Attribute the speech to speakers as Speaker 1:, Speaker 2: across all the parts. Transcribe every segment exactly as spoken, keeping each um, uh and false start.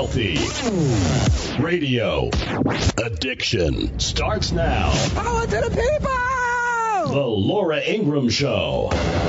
Speaker 1: Healthy. Radio addiction starts now.
Speaker 2: Power to the people!
Speaker 1: The Laura Ingraham Show.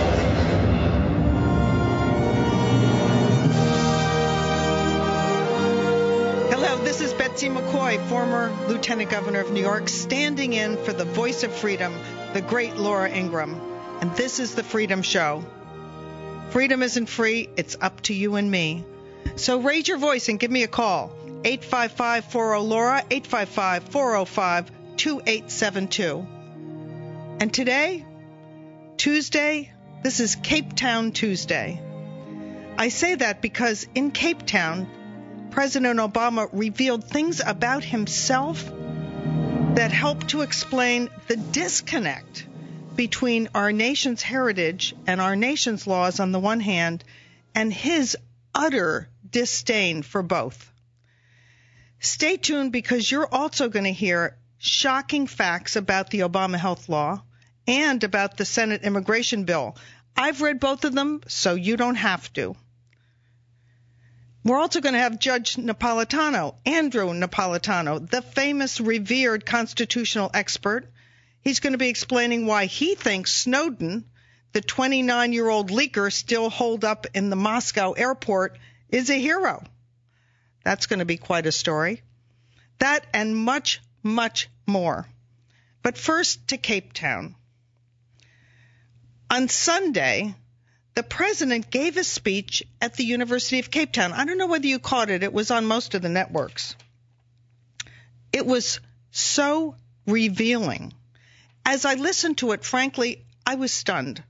Speaker 2: Hello, this is Betsy McCoy, former Lieutenant Governor of New York, standing in for the voice of freedom, the great Laura Ingraham. And this is the Freedom Show. Freedom isn't free. It's up to you and me. So raise your voice and give me a call. eight five five, four zero, Laura, eight five five, four zero five, two eight seven two. And today, Tuesday, this is Cape Town Tuesday. I say that because in Cape Town, President Obama revealed things about himself that help to explain the disconnect between our nation's heritage and our nation's laws on the one hand, and his utter disdain for both. Stay tuned because you're also going to hear shocking facts about the Obama health law and about the Senate immigration bill. I've read both of them, so you don't have to. We're also going to have Judge Napolitano, Andrew Napolitano, the famous, revered constitutional expert. He's going to be explaining why he thinks Snowden, the twenty-nine-year-old leaker still holed up in the Moscow airport, is a hero. That's going to be quite a story. That and much, much more. But first to Cape Town. On Sunday, the president gave a speech at the University of Cape Town. I don't know whether you caught it. It was on most of the networks. It was so revealing. As I listened to it, frankly, I was stunned.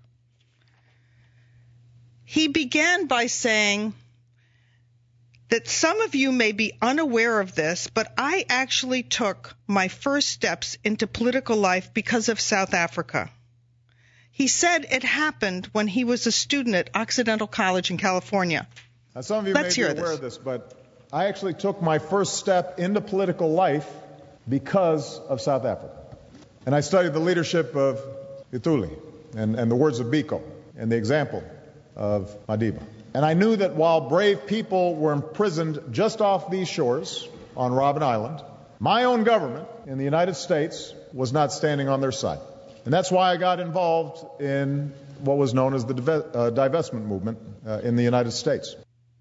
Speaker 2: He began by saying that some of you may be unaware of this, but I actually took my first steps into political life because of South Africa. He said it happened when he was a student at Occidental College in California.
Speaker 3: Now, some of you
Speaker 2: Let's
Speaker 3: may be
Speaker 2: hear
Speaker 3: aware
Speaker 2: this.
Speaker 3: of this, but I actually took my first step into political life because of South Africa. And I studied the leadership of Ithuli and, and the words of Biko and the example of Madiba. And I knew that while brave people were imprisoned just off these shores on Robben Island, my own government in the United States was not standing on their side. And that's why I got involved in what was known as the dive- uh, divestment movement uh, in the United States.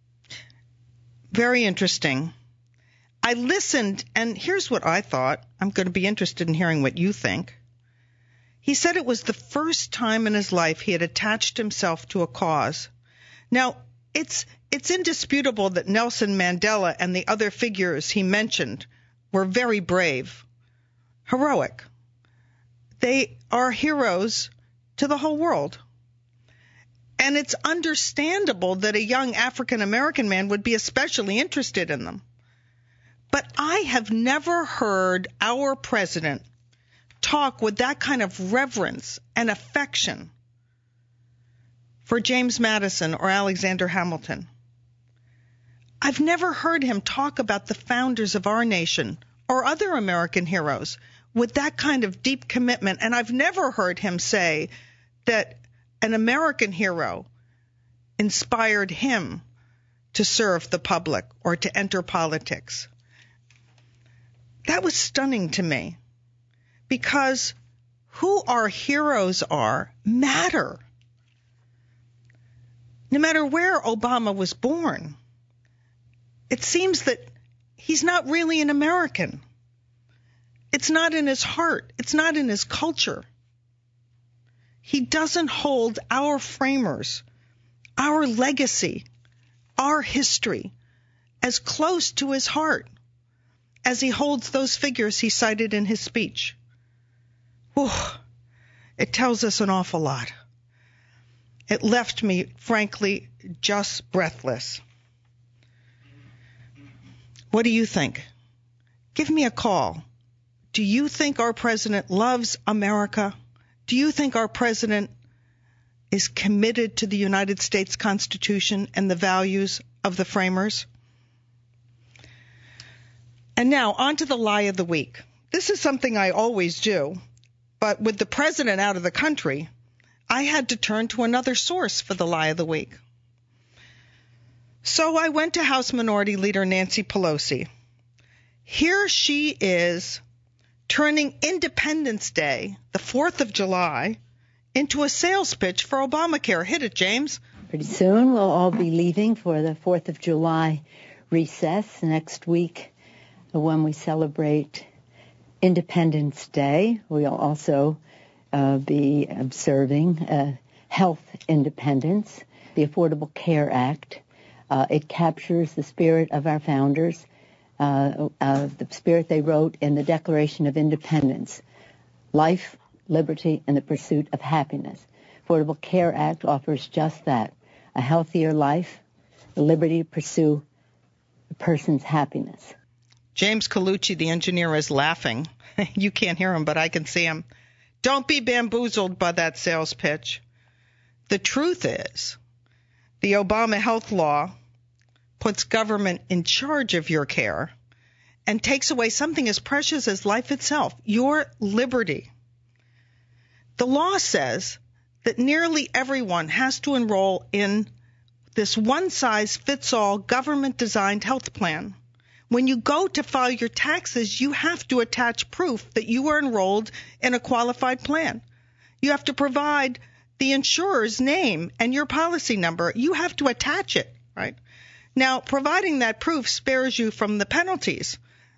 Speaker 2: Very interesting. I listened, and here's what I thought. I'm going to be interested in hearing what you think. He said it was the first time in his life he had attached himself to a cause. Now, it's it's indisputable that Nelson Mandela and the other figures he mentioned were very brave, heroic. They are heroes to the whole world. And it's understandable that a young African-American man would be especially interested in them. But I have never heard our president talk with that kind of reverence and affection for James Madison or Alexander Hamilton. I've never heard him talk about the founders of our nation or other American heroes with that kind of deep commitment. And I've never heard him say that an American hero inspired him to serve the public or to enter politics. That was stunning to me, because who our heroes are matter. No matter where Obama was born, it seems that he's not really an American. It's not in his heart. It's not in his culture. He doesn't hold our framers, our legacy, our history as close to his heart as he holds those figures he cited in his speech. Whew, it tells us an awful lot. It left me, frankly, just breathless. What do you think? Give me a call. Do you think our president loves America? Do you think our president is committed to the United States Constitution and the values of the framers? And now, on to the lie of the week. This is something I always do, but with the president out of the country, I had to turn to another source for the lie of the week. So I went to House Minority Leader Nancy Pelosi. Here she is turning Independence Day, the fourth of July, into a sales pitch for Obamacare. Hit it, James.
Speaker 4: Pretty soon we'll all be leaving for the fourth of July recess next week when we celebrate Independence Day. We'll also uh, be observing uh, health independence, the Affordable Care Act. Uh, it captures the spirit of our founders, uh, uh, the spirit they wrote in the Declaration of Independence: life, liberty, and the pursuit of happiness. Affordable Care Act offers just that: a healthier life, the liberty to pursue a person's happiness.
Speaker 2: James Colucci, the engineer, is laughing. You can't hear him, but I can see him. Don't be bamboozled by that sales pitch. The truth is, the Obama health law puts government in charge of your care and takes away something as precious as life itself, your liberty. The law says that nearly everyone has to enroll in this one-size-fits-all government-designed health plan. When you go to file your taxes, you have to attach proof that you are enrolled in a qualified plan. You have to provide the insurer's name and your policy number. You have to attach it, right? Now, providing that proof spares you from the penalties,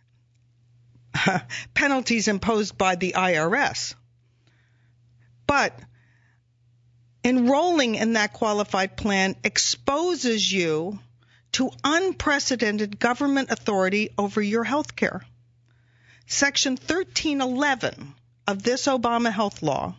Speaker 2: penalties imposed by the I R S. But enrolling in that qualified plan exposes you to unprecedented government authority over your health care. Section thirteen eleven of this Obama health law,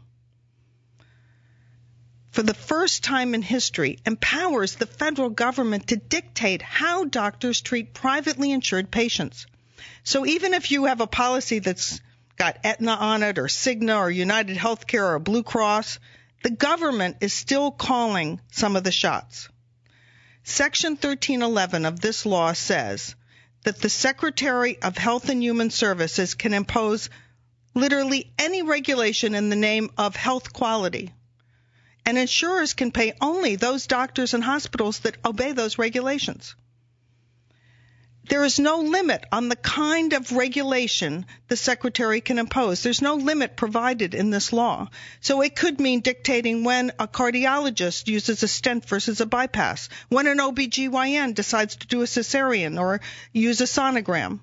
Speaker 2: for the first time in history, empowers the federal government to dictate how doctors treat privately insured patients. So even if you have a policy that's got Aetna on it, or Cigna, or United Healthcare, or Blue Cross, the government is still calling some of the shots. Section thirteen eleven of this law says that the Secretary of Health and Human Services can impose literally any regulation in the name of health quality. And insurers can pay only those doctors and hospitals that obey those regulations. There is no limit on the kind of regulation the Secretary can impose. There's no limit provided in this law. So it could mean dictating when a cardiologist uses a stent versus a bypass, when an O B G Y N decides to do a cesarean or use a sonogram.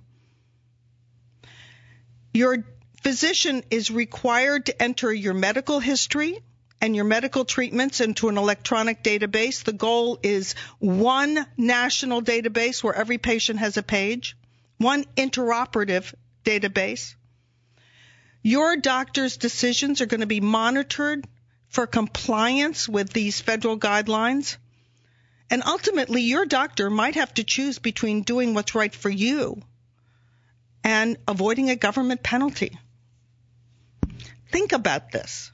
Speaker 2: Your physician is required to enter your medical history and your medical treatments into an electronic database. The goal is one national database where every patient has a page, one interoperative database. Your doctor's decisions are going to be monitored for compliance with these federal guidelines. And ultimately, your doctor might have to choose between doing what's right for you and avoiding a government penalty. Think about this.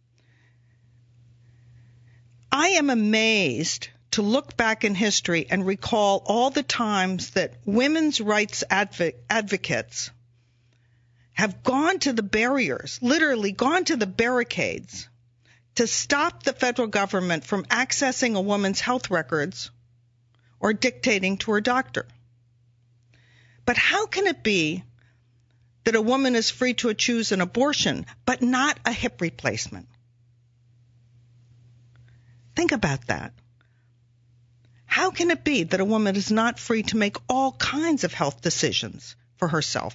Speaker 2: I am amazed to look back in history and recall all the times that women's rights adv- advocates have gone to the barriers, literally gone to the barricades, to stop the federal government from accessing a woman's health records or dictating to her doctor. But how can it be that a woman is free to choose an abortion, but not a hip replacement? Think about that. How can it be that a woman is not free to make all kinds of health decisions for herself?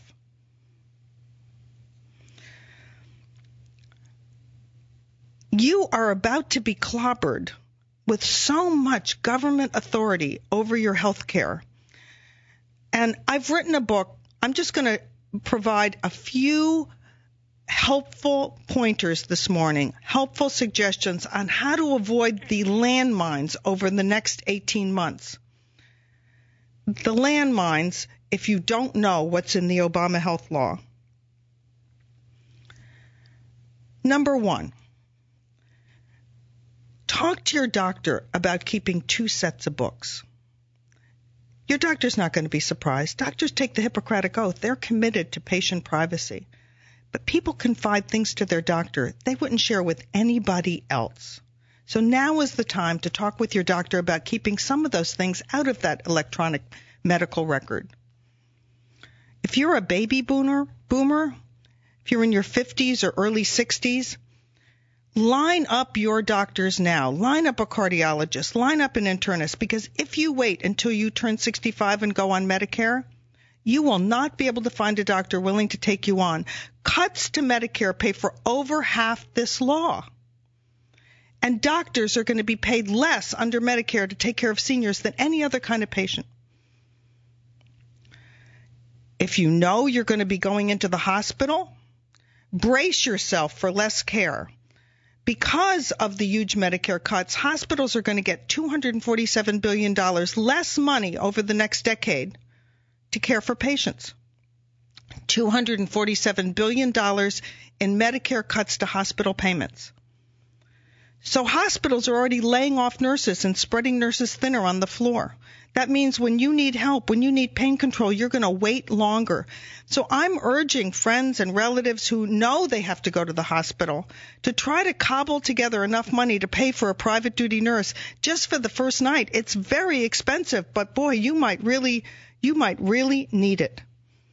Speaker 2: You are about to be clobbered with so much government authority over your health care. And I've written a book. I'm just going to provide a few helpful pointers this morning, helpful suggestions on how to avoid the landmines over the next eighteen months. The landmines, if you don't know what's in the Obama health law. Number one, talk to your doctor about keeping two sets of books. Your doctor's not going to be surprised. Doctors take the Hippocratic Oath. They're committed to patient privacy. But people confide things to their doctor they wouldn't share with anybody else. So now is the time to talk with your doctor about keeping some of those things out of that electronic medical record. If you're a baby boomer, boomer, if you're in your fifties or early sixties, line up your doctors now. Line up a cardiologist. Line up an internist, because if you wait until you turn sixty-five and go on Medicare, you will not be able to find a doctor willing to take you on. Cuts to Medicare pay for over half this law. And doctors are going to be paid less under Medicare to take care of seniors than any other kind of patient. If you know you're going to be going into the hospital, brace yourself for less care. Because of the huge Medicare cuts, hospitals are going to get two hundred forty-seven billion dollars less money over the next decade to care for patients. two hundred forty-seven billion dollars in Medicare cuts to hospital payments. So hospitals are already laying off nurses and spreading nurses thinner on the floor. That means when you need help, when you need pain control, you're going to wait longer. So I'm urging friends and relatives who know they have to go to the hospital to try to cobble together enough money to pay for a private duty nurse just for the first night. It's very expensive, but boy, you might really, you might really need it.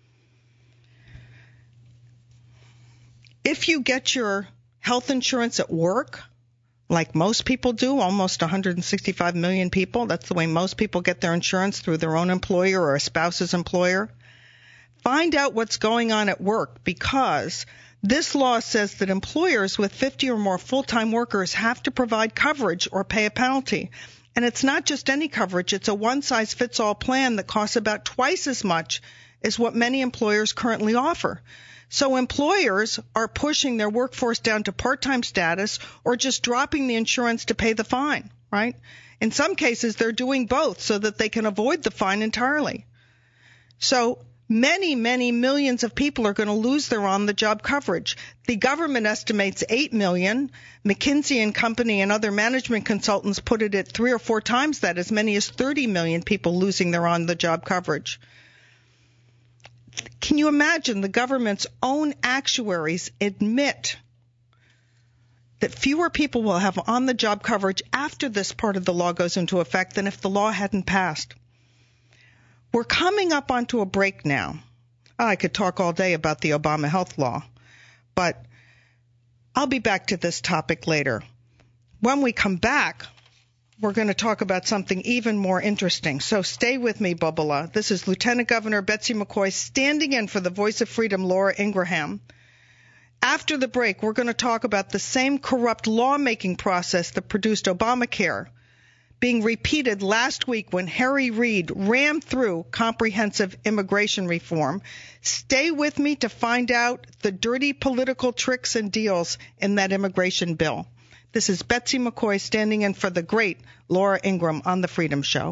Speaker 2: If you get your health insurance at work, like most people do, almost one hundred sixty-five million people. That's the way most people get their insurance, through their own employer or a spouse's employer. Find out what's going on at work, because this law says that employers with fifty or more full-time workers have to provide coverage or pay a penalty. And it's not just any coverage. It's a one-size-fits-all plan that costs about twice as much as what many employers currently offer. So employers are pushing their workforce down to part-time status or just dropping the insurance to pay the fine, right? In some cases, they're doing both so that they can avoid the fine entirely. So many, many millions of people are going to lose their on-the-job coverage. The government estimates eight million. McKinsey and Company and other management consultants put it at three or four times that, as many as thirty million people losing their on-the-job coverage. Can you imagine the government's own actuaries admit that fewer people will have on-the-job coverage after this part of the law goes into effect than if the law hadn't passed? We're coming up onto a break now. I could talk all day about the Obama health law, but I'll be back to this topic later. When we come back, we're going to talk about something even more interesting. So stay with me, Bubala. This is Lieutenant Governor Betsy McCoy standing in for the Voice of Freedom, Laura Ingraham. After the break, we're going to talk about the same corrupt lawmaking process that produced Obamacare being repeated last week when Harry Reid rammed through comprehensive immigration reform. Stay with me to find out the dirty political tricks and deals in that immigration bill. This is Betsy McCoy standing in for the great Laura Ingraham on The Freedom Show.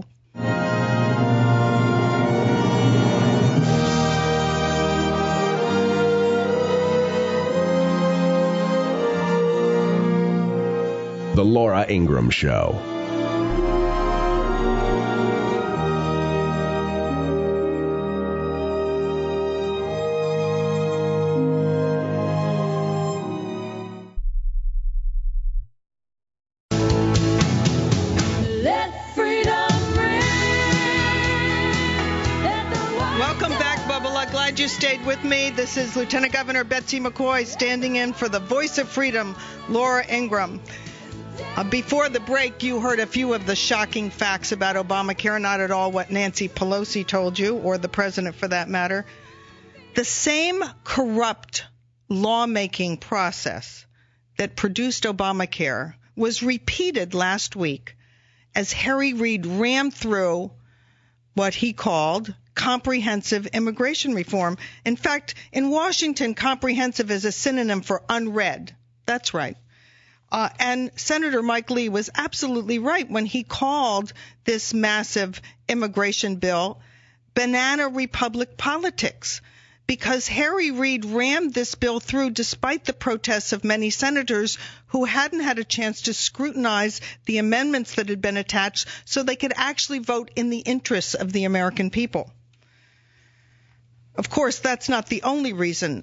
Speaker 1: The Laura Ingraham Show.
Speaker 2: With me, this is Lieutenant Governor Betsy McCoy standing in for the Voice of Freedom, Laura Ingraham. Uh, before the break, you heard a few of the shocking facts about Obamacare, not at all what Nancy Pelosi told you, or the president for that matter. The same corrupt lawmaking process that produced Obamacare was repeated last week as Harry Reid rammed through what he called comprehensive immigration reform. In fact, in Washington, comprehensive is a synonym for unread. That's right. Uh, and Senator Mike Lee was absolutely right when he called this massive immigration bill banana republic politics, because Harry Reid rammed this bill through despite the protests of many senators who hadn't had a chance to scrutinize the amendments that had been attached so they could actually vote in the interests of the American people. Of course, that's not the only reason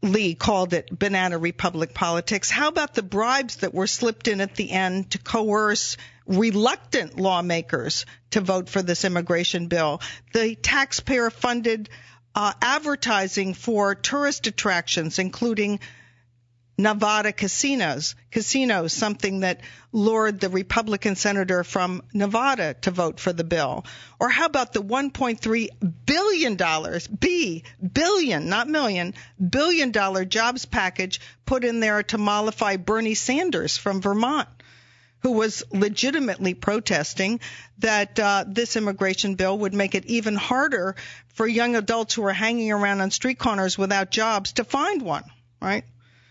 Speaker 2: Lee called it banana republic politics. How about the bribes that were slipped in at the end to coerce reluctant lawmakers to vote for this immigration bill? The taxpayer-funded uh, advertising for tourist attractions, including Nevada casinos, casinos, something that lured the Republican senator from Nevada to vote for the bill. Or how about the one point three billion dollars, B, billion, not million, billion dollar jobs package put in there to mollify Bernie Sanders from Vermont, who was legitimately protesting that uh, this immigration bill would make it even harder for young adults who are hanging around on street corners without jobs to find one, right?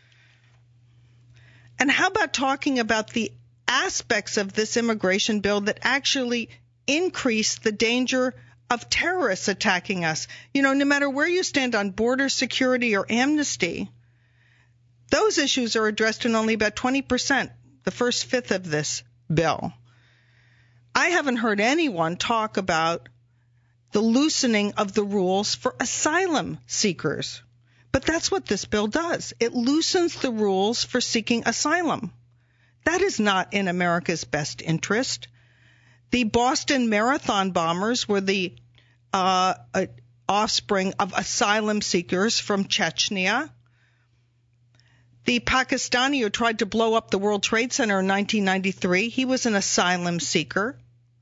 Speaker 2: And how about talking about the aspects of this immigration bill that actually increase the danger of terrorists attacking us? You know, no matter where you stand on border security or amnesty, those issues are addressed in only about twenty percent, the first fifth of this bill. I haven't heard anyone talk about the loosening of the rules for asylum seekers. But that's what this bill does. It loosens the rules for seeking asylum. That is not in America's best interest. The Boston Marathon bombers were the uh, uh, offspring of asylum seekers from Chechnya. The Pakistani who tried to blow up the World Trade Center in nineteen ninety-three, he was an asylum seeker.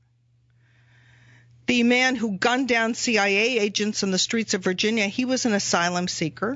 Speaker 2: The man who gunned down C I A agents in the streets of Virginia, he was an asylum seeker.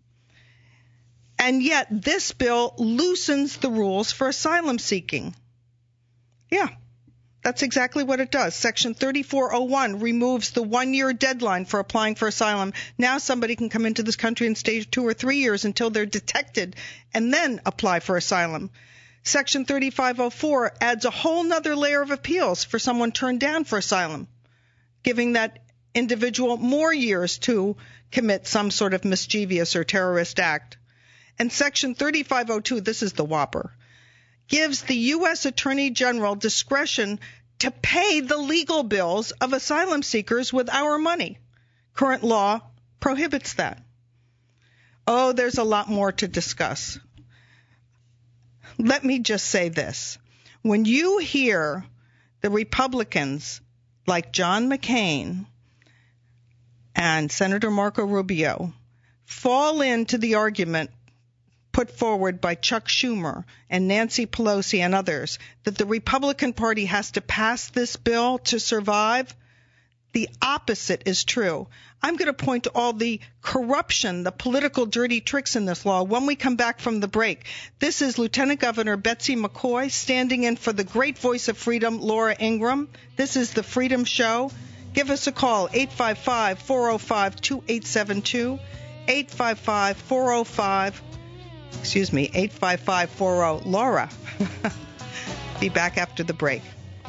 Speaker 2: And yet this bill loosens the rules for asylum seeking. Yeah, that's exactly what it does. Section thirty-four oh one removes the one-year deadline for applying for asylum. Now somebody can come into this country and stay two or three years until they're detected and then apply for asylum. Section thirty-five oh four adds a whole nother layer of appeals for someone turned down for asylum, giving that individual more years to commit some sort of mischievous or terrorist act. And Section thirty-five oh two, this is the whopper, gives the U S Attorney General discretion to pay the legal bills of asylum seekers with our money. Current law prohibits that. Oh, there's a lot more to discuss. Let me just say this. When you hear the Republicans like John McCain and Senator Marco Rubio fall into the argument put forward by Chuck Schumer and Nancy Pelosi and others that the Republican Party has to pass this bill to survive, the opposite is true. I'm going to point to all the corruption, the political dirty tricks in this law when we come back from the break. This is Lieutenant Governor Betsy McCoy standing in for the great voice of freedom, Laura Ingraham. This is The Freedom Show. Give us a call, eight five five, four oh five, two eight seven two, eight five five, four oh five, excuse me, eight five five, four oh, Laura. Be back after the break.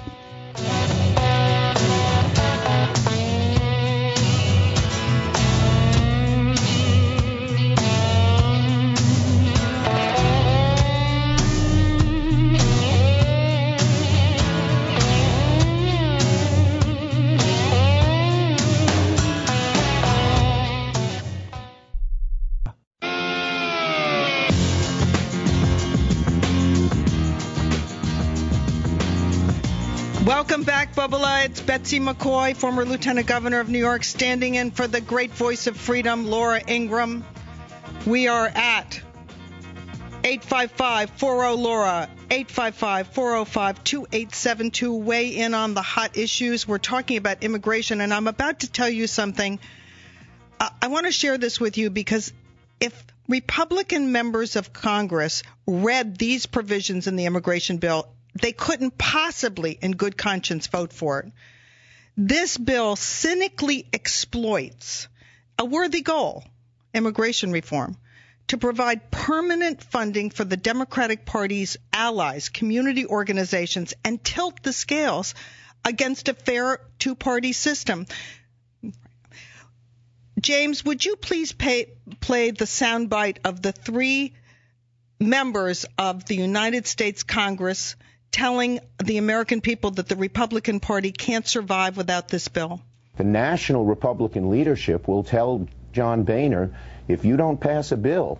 Speaker 2: Welcome back, Bubba. It's Betsy McCoy, former Lieutenant Governor of New York, standing in for the great voice of freedom, Laura Ingraham. We are at eight five five, four oh, Laura, eight five five, four oh five, two eight seven two. Weigh in on the hot issues. We're talking about immigration, and I'm about to tell you something. Uh, I want to share this with you because if Republican members of Congress read these provisions in the immigration bill, they couldn't possibly, in good conscience, vote for it. This bill cynically exploits a worthy goal, immigration reform, to provide permanent funding for the Democratic Party's allies, community organizations, and tilt the scales against a fair two-party system. James, would you please pay, play the soundbite of the three members of the United States Congress telling the American people that the Republican Party can't survive without this bill?
Speaker 5: The national Republican leadership will tell John Boehner, if you don't pass a bill,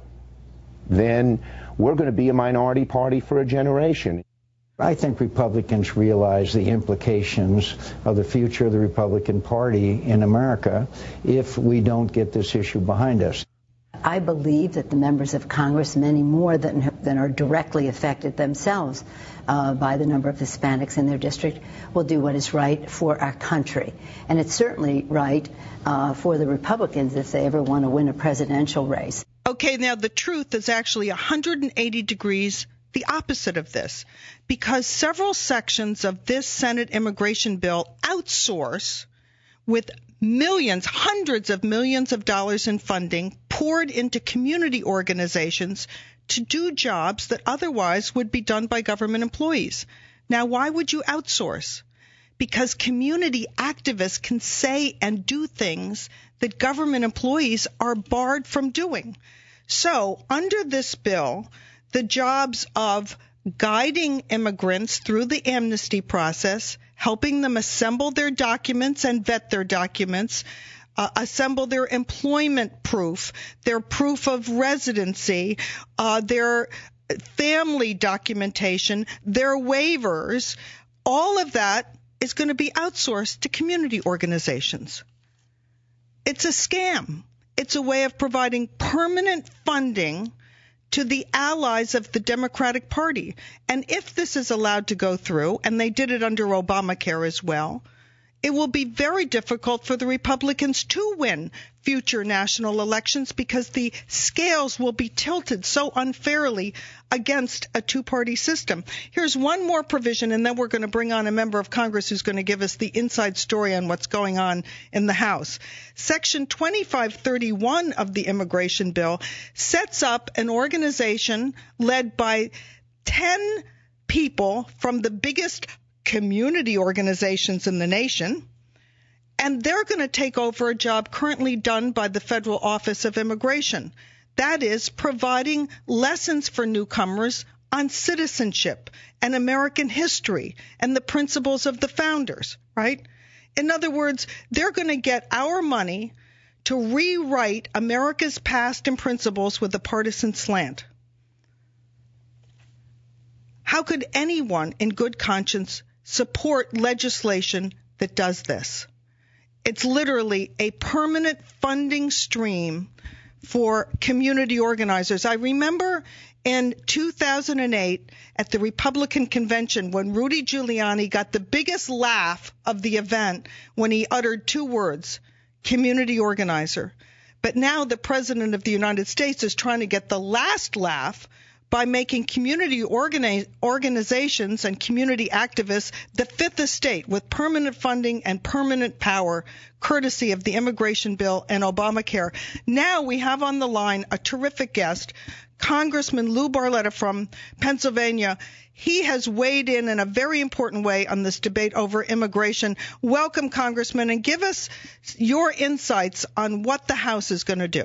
Speaker 5: then we're going to be a minority party for a generation.
Speaker 6: I think Republicans realize the implications of the future of the Republican Party in America if we don't get this issue behind us.
Speaker 4: I believe that the members of Congress, many more than, than are directly affected themselves uh, by the number of Hispanics in their district, will do what is right for our country. And it's certainly right uh, for the Republicans if they ever want to win a presidential race.
Speaker 2: Okay, now the truth is actually one hundred eighty degrees the opposite of this, because several sections of this Senate immigration bill outsource with millions, hundreds of millions of dollars in funding poured into community organizations to do jobs that otherwise would be done by government employees. Now, why would you outsource? Because community activists can say and do things that government employees are barred from doing. So, under this bill, the jobs of guiding immigrants through the amnesty process, helping them assemble their documents and vet their documents, uh, assemble their employment proof, their proof of residency, uh, their family documentation, their waivers, all of that is going to be outsourced to community organizations. It's a scam. It's a way of providing permanent funding to the allies of the Democratic Party. And if this is allowed to go through, and they did it under Obamacare as well, it will be very difficult for the Republicans to win future national elections because the scales will be tilted so unfairly against a two-party system. Here's one more provision, and then we're going to bring on a member of Congress who's going to give us the inside story on what's going on in the House. Section twenty-five thirty-one of the immigration bill sets up an organization led by ten people from the biggest community organizations in the nation, and they're going to take over a job currently done by the Federal Office of Immigration. That is, providing lessons for newcomers on citizenship and American history and the principles of the founders, right? In other words, they're going to get our money to rewrite America's past and principles with a partisan slant. How could anyone in good conscience support legislation that does this? It's literally a permanent funding stream for community organizers. I remember in two thousand eight at the Republican convention when Rudy Giuliani got the biggest laugh of the event when he uttered two words, community organizer. But now the President of the United States is trying to get the last laugh by making community organi- organizations and community activists the fifth estate with permanent funding and permanent power, courtesy of the immigration bill and Obamacare. Now we have on the line a terrific guest, Congressman Lou Barletta from Pennsylvania. He has weighed in in a very important way on this debate over immigration. Welcome, Congressman, and give us your insights on what the House is going to do.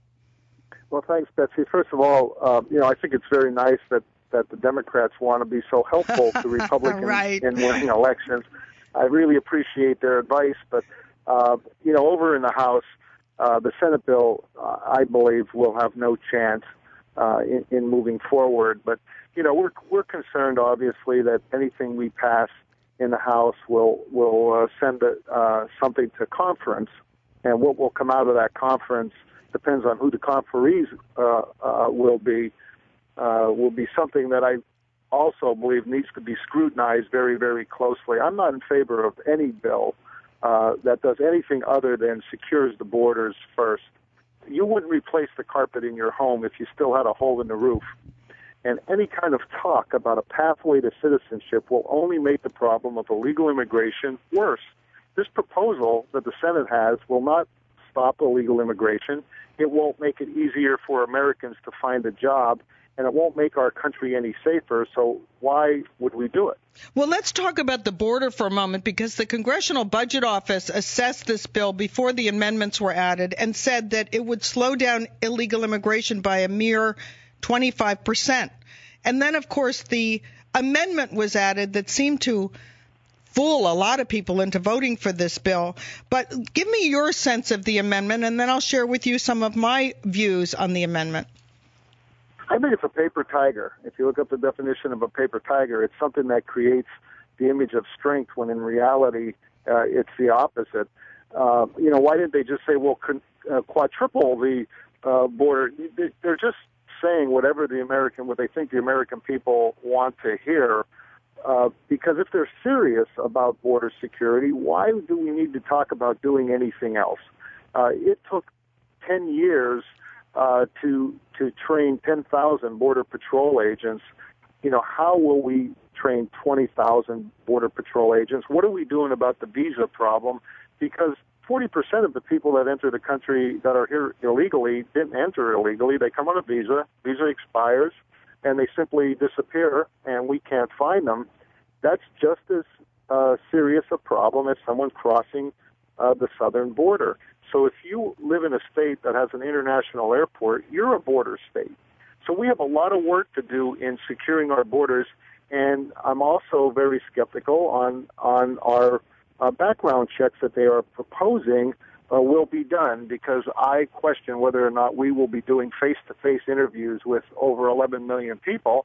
Speaker 7: Well, thanks, Betsy. First of all, uh, you know, I think it's very nice that, that the Democrats want to be so helpful to Republicans
Speaker 2: right.
Speaker 7: in winning elections. I really appreciate their advice, but, uh, you know, over in the House, uh, the Senate bill, uh, I believe, will have no chance uh, in, in moving forward. But, you know, we're we're concerned, obviously, that anything we pass in the House will, will uh, send a, uh, something to conference, and what will come out of that conference depends on who the conferees uh, uh, will be, uh, will be something that I also believe needs to be scrutinized very, very closely. I'm not in favor of any bill uh, that does anything other than secures the borders first. You wouldn't replace the carpet in your home if you still had a hole in the roof. And any kind of talk about a pathway to citizenship will only make the problem of illegal immigration worse. This proposal that the Senate has will not stop illegal immigration. It won't make it easier for Americans to find a job, and it won't make our country any safer, so why would we do it?
Speaker 2: Well, let's talk about the border for a moment, because the Congressional Budget Office assessed this bill before the amendments were added and said that it would slow down illegal immigration by a mere twenty-five percent. And then, of course, the amendment was added that seemed to fool a lot of people into voting for this bill. But give me your sense of the amendment, and then I'll share with you some of my views on the amendment.
Speaker 7: I think it's a paper tiger. If you look up the definition of a paper tiger, it's something that creates the image of strength when in reality uh, it's the opposite. Uh, you know, why didn't they just say, well, con- uh, quadruple the uh, border? They're just saying whatever the American, what they think the American people want to hear. Uh, because if they're serious about border security, why do we need to talk about doing anything else? Uh, it took ten years uh, to to train ten thousand Border Patrol agents. You know, how will we train twenty thousand Border Patrol agents? What are we doing about the visa problem? Because forty percent of the people that enter the country that are here illegally didn't enter illegally. They come on a visa, visa expires, and they simply disappear, and we can't find them. That's just as uh, serious a problem as someone crossing uh, the southern border. So if you live in a state that has an international airport, you're a border state. So we have a lot of work to do in securing our borders, and I'm also very skeptical on, on our uh, background checks that they are proposing uh, will be done, because I question whether or not we will be doing face-to-face interviews with over eleven million people.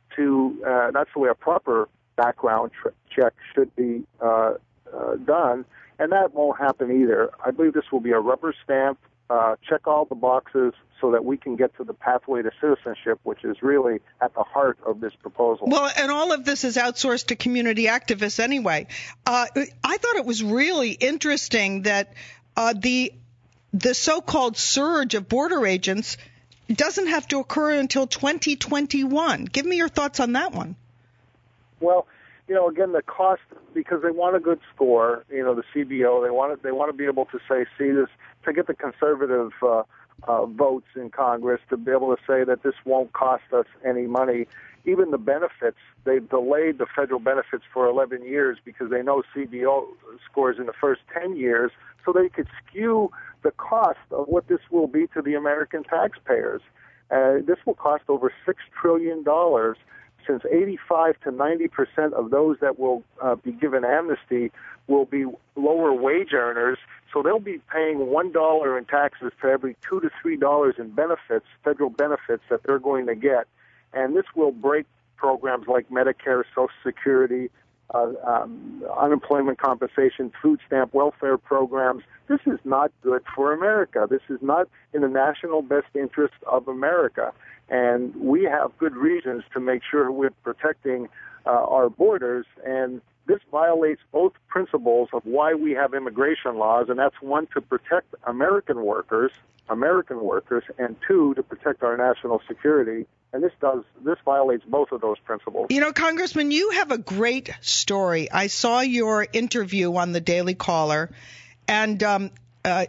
Speaker 7: To uh, that's the way a proper background tr- check should be uh, uh, done, and that won't happen either. I believe this will be a rubber stamp, uh, check all the boxes so that we can get to the pathway to citizenship, which is really at the heart of this proposal.
Speaker 2: Well, and all of this is outsourced to community activists anyway. Uh, I thought it was really interesting that Uh, the the so-called surge of border agents doesn't have to occur until twenty twenty-one. Give me your thoughts on that one.
Speaker 7: Well, you know, again, the cost, because they want a good score. You know, the C B O, they want to, they want to be able to say, see this, to get the conservative uh, uh, votes in Congress, to be able to say that this won't cost us any money. Even the benefits, they've delayed the federal benefits for eleven years because they know C B O scores in the first ten years, so they could skew the cost of what this will be to the American taxpayers. Uh, this will cost over six trillion dollars, since eighty-five to ninety percent of those that will uh, be given amnesty will be lower wage earners, so they'll be paying one dollar in taxes for every two to three dollars in benefits, federal benefits that they're going to get. And this will break programs like Medicare, Social Security, uh, um, unemployment compensation, food stamp, welfare programs. This is not good for America. This is not in the national best interest of America. And we have good reasons to make sure we're protecting uh, our borders. And this violates both principles of why we have immigration laws, and that's one, to protect American workers, American workers, and two, to protect our national security. And this does this violates both of those principles.
Speaker 2: You know, Congressman, you have a great story. I saw your interview on the Daily Caller, and um, uh,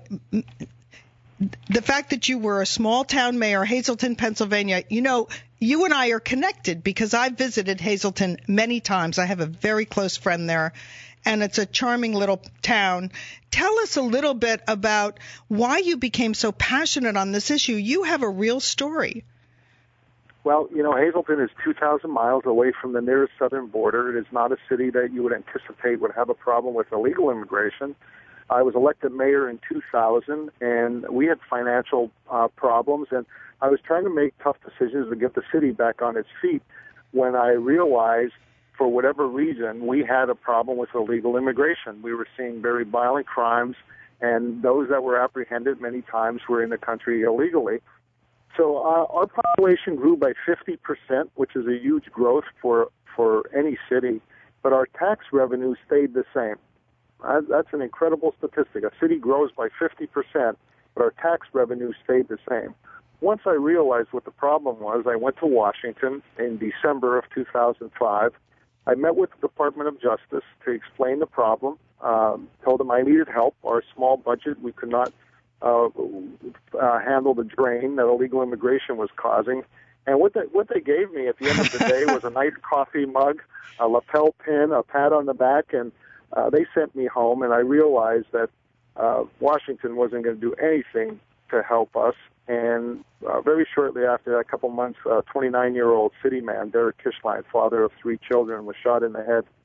Speaker 2: the fact that you were a small-town mayor, Hazleton, Pennsylvania, you know, you and I are connected because I've visited Hazleton many times. I have a very close friend there, and it's a charming little town. Tell us a little bit about why you became so passionate on this issue. You have a real story.
Speaker 7: Well, you know, Hazleton is two thousand miles away from the nearest southern border. It is not a city that you would anticipate would have a problem with illegal immigration. I was elected mayor in two thousand, and we had financial uh, problems, and I was trying to make tough decisions to get the city back on its feet when I realized, for whatever reason, we had a problem with illegal immigration. We were seeing very violent crimes, and those that were apprehended many times were in the country illegally. So uh, our population grew by fifty percent, which is a huge growth for, for any city, but our tax revenue stayed the same. Uh, that's an incredible statistic. A city grows by fifty percent, but our tax revenue stayed the same. Once I realized what the problem was, I went to Washington in December of two thousand five. I met with the Department of Justice to explain the problem, um, told them I needed help. Our small budget, we could not uh, uh, handle the drain that illegal immigration was causing. And what they, what they gave me at the end of the day was a nice coffee mug, a lapel pin, a pat on the back, and uh, they sent me home. And I realized that uh, Washington wasn't going to do anything to help us. And uh, very shortly after that, a couple months, a twenty-nine-year-old city man, Derek Kishline, father of three children, was shot in the head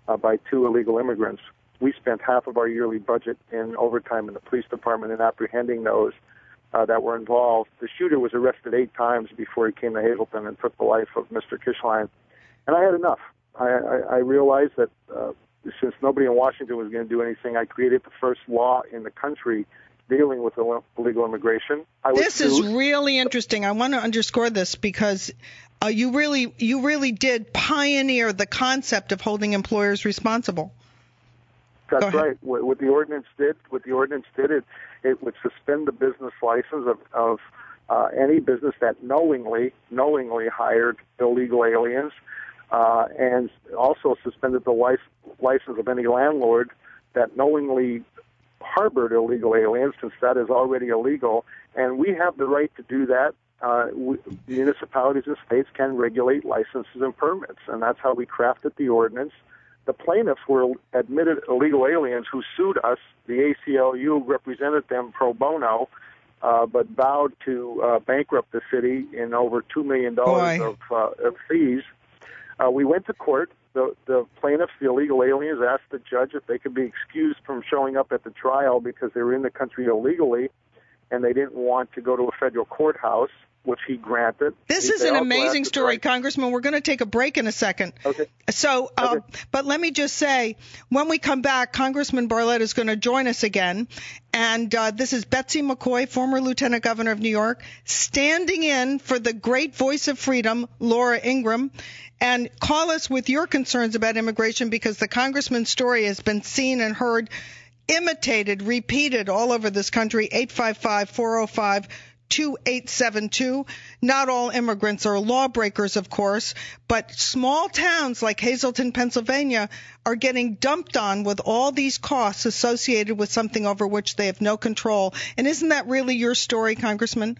Speaker 7: uh, by two illegal immigrants. We spent half of our yearly budget in overtime in the police department in apprehending those uh, that were involved. The shooter was arrested eight times before he came to Hazleton and took the life of Mister Kishline. And I had enough. I, I, I realized that uh, since nobody in Washington was going to do anything, I created the first law in the country dealing with illegal immigration. I
Speaker 2: this is
Speaker 7: sued.
Speaker 2: really interesting. I want to underscore this because uh, you really you really did pioneer the concept of holding employers responsible.
Speaker 7: That's right. What, what the ordinance did, what the ordinance did, it it would suspend the business license of of uh, any business that knowingly knowingly hired illegal aliens, uh, and also suspended the license license of any landlord that knowingly harbored illegal aliens, since that is already illegal. And we have the right to do that. Uh, we, municipalities and states can regulate licenses and permits, and that's how we crafted the ordinance. The plaintiffs were admitted illegal aliens who sued us. The A C L U represented them pro bono, uh, but vowed to uh, bankrupt the city in over two million dollars of, uh, of fees. Uh, we went to court. The, the plaintiffs, the illegal aliens, asked the judge if they could be excused from showing up at the trial because they were in the country illegally and they didn't want to go to a federal courthouse, which he granted.
Speaker 2: This
Speaker 7: he,
Speaker 2: is an amazing story, Congressman. We're going to take a break in a second.
Speaker 7: Okay.
Speaker 2: So, uh,
Speaker 7: okay.
Speaker 2: But let me just say, when we come back, Congressman Barletta is going to join us again. And uh, this is Betsy McCoy, former Lieutenant Governor of New York, standing in for the great voice of freedom, Laura Ingraham. And call us with your concerns about immigration, because the congressman's story has been seen and heard, imitated, repeated all over this country. eight five five, four oh five, two eight seven two. Not all immigrants are lawbreakers, of course, but small towns like Hazleton, Pennsylvania, are getting dumped on with all these costs associated with something over which they have no control. And isn't that really your story, Congressman?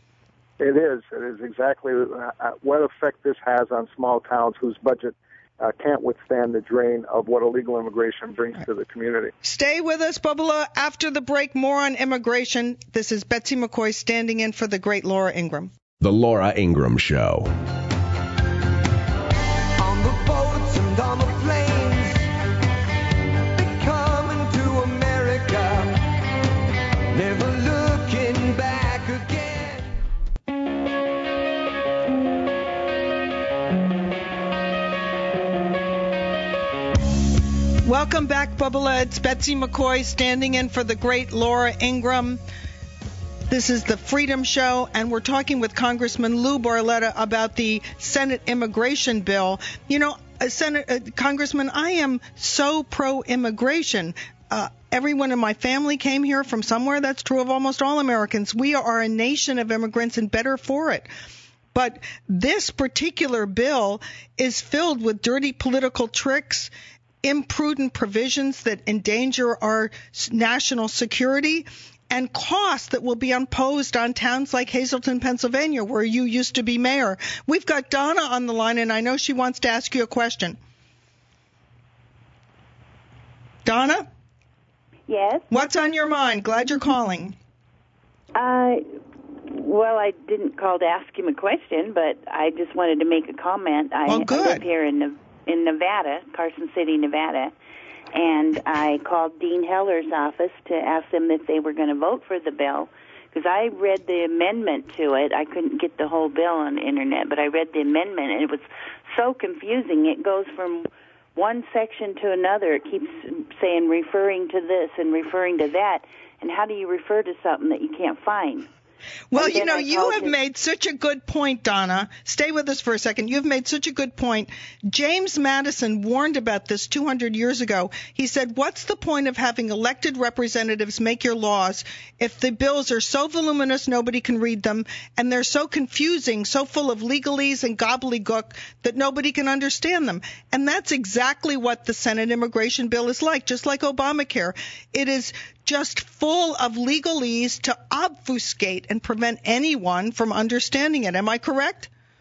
Speaker 7: It is. It is exactly what effect this has on small towns whose budget uh, can't withstand the drain of what illegal immigration brings to the community.
Speaker 2: Stay with us, Bubba. After the break, more on immigration. This is Betsy McCoy standing in for the great Laura Ingraham.
Speaker 1: The Laura Ingraham Show.
Speaker 8: On the boats and on the planes, they coming to America, never looking back again.
Speaker 2: Welcome back, Bubba. It's Betsy McCoy standing in for the great Laura Ingraham. This is the Freedom Show, and we're talking with Congressman Lou Barletta about the Senate immigration bill. You know, uh, Senate, uh, Congressman, I am so pro-immigration. Uh, everyone in my family came here from somewhere. That's true of almost all Americans. We are a nation of immigrants and better for it. But this particular bill is filled with dirty political tricks, imprudent provisions that endanger our national security, and costs that will be imposed on towns like Hazleton, Pennsylvania, where you used to be mayor. We've got Donna on the line, and I know she wants to ask you a question. Donna?
Speaker 9: Yes?
Speaker 2: What's on your mind? Glad you're calling.
Speaker 9: Uh, well, I didn't call to ask him a question, but I just wanted to make a comment. I,
Speaker 2: well, good.
Speaker 9: I live here in, in Nevada, Carson City, Nevada, and I called Dean Heller's office to ask them if they were going to vote for the bill, because I read the amendment to it. I couldn't get the whole bill on the internet, but I read the amendment, and it was so confusing. It goes from one section to another. It keeps saying referring to this and referring to that, and how do you refer to something that you can't find?
Speaker 2: Well, you know, you have made such a good point, Donna. Stay with us for a second. You've made such a good point. James Madison warned about this two hundred years ago. He said, what's the point of having elected representatives make your laws if the bills are so voluminous nobody can read them, and they're so confusing, so full of legalese and gobbledygook that nobody can understand them? And that's exactly what the Senate immigration bill is like, just like Obamacare. It is just full of legalese to obfuscate and prevent anyone from understanding it. Am I correct?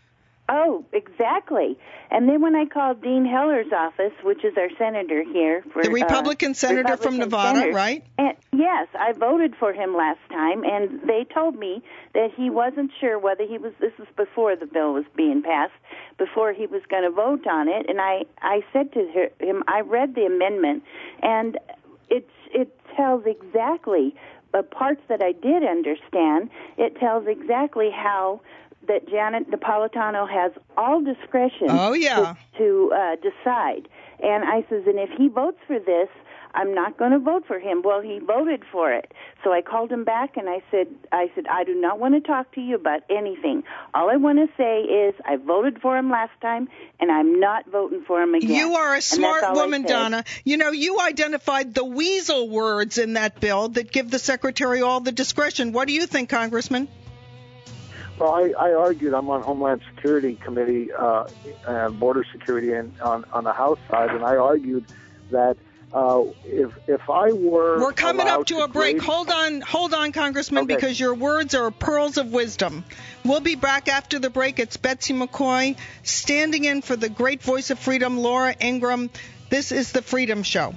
Speaker 9: Oh, exactly. And then when I called Dean Heller's office, which is our senator here, for
Speaker 2: the Republican
Speaker 9: uh,
Speaker 2: senator
Speaker 9: Republican
Speaker 2: from Nevada,
Speaker 9: senator,
Speaker 2: right?
Speaker 9: And yes, I voted for him last time, and they told me that he wasn't sure whether he was. This was before the bill was being passed, before he was going to vote on it. And I, I said to her, him, I read the amendment, and it's it tells exactly the parts that I did understand. It tells exactly how that Janet Napolitano has all discretion
Speaker 2: oh, yeah.
Speaker 9: to, to uh, decide. And I says, and if he votes for this, I'm not going to vote for him. Well, he voted for it. So I called him back and I said, I said, I do not want to talk to you about anything. All I want to say is I voted for him last time, and I'm not voting for him again.
Speaker 2: You are a smart woman,
Speaker 9: I
Speaker 2: Donna. You know, you identified the weasel words in that bill that give the secretary all the discretion. What do you think, Congressman?
Speaker 7: Well, I, I argued, I'm on Homeland Security Committee, uh, and Border Security and on, on the House side, and I argued that uh, if if I were
Speaker 2: We're coming up to,
Speaker 7: to
Speaker 2: a break.
Speaker 7: grade...
Speaker 2: Hold on, hold on, Congressman,
Speaker 7: okay.
Speaker 2: because your words are pearls of wisdom. We'll be back after the break. It's Betsy McCoy standing in for the great voice of freedom, Laura Ingraham. This is The Freedom Show.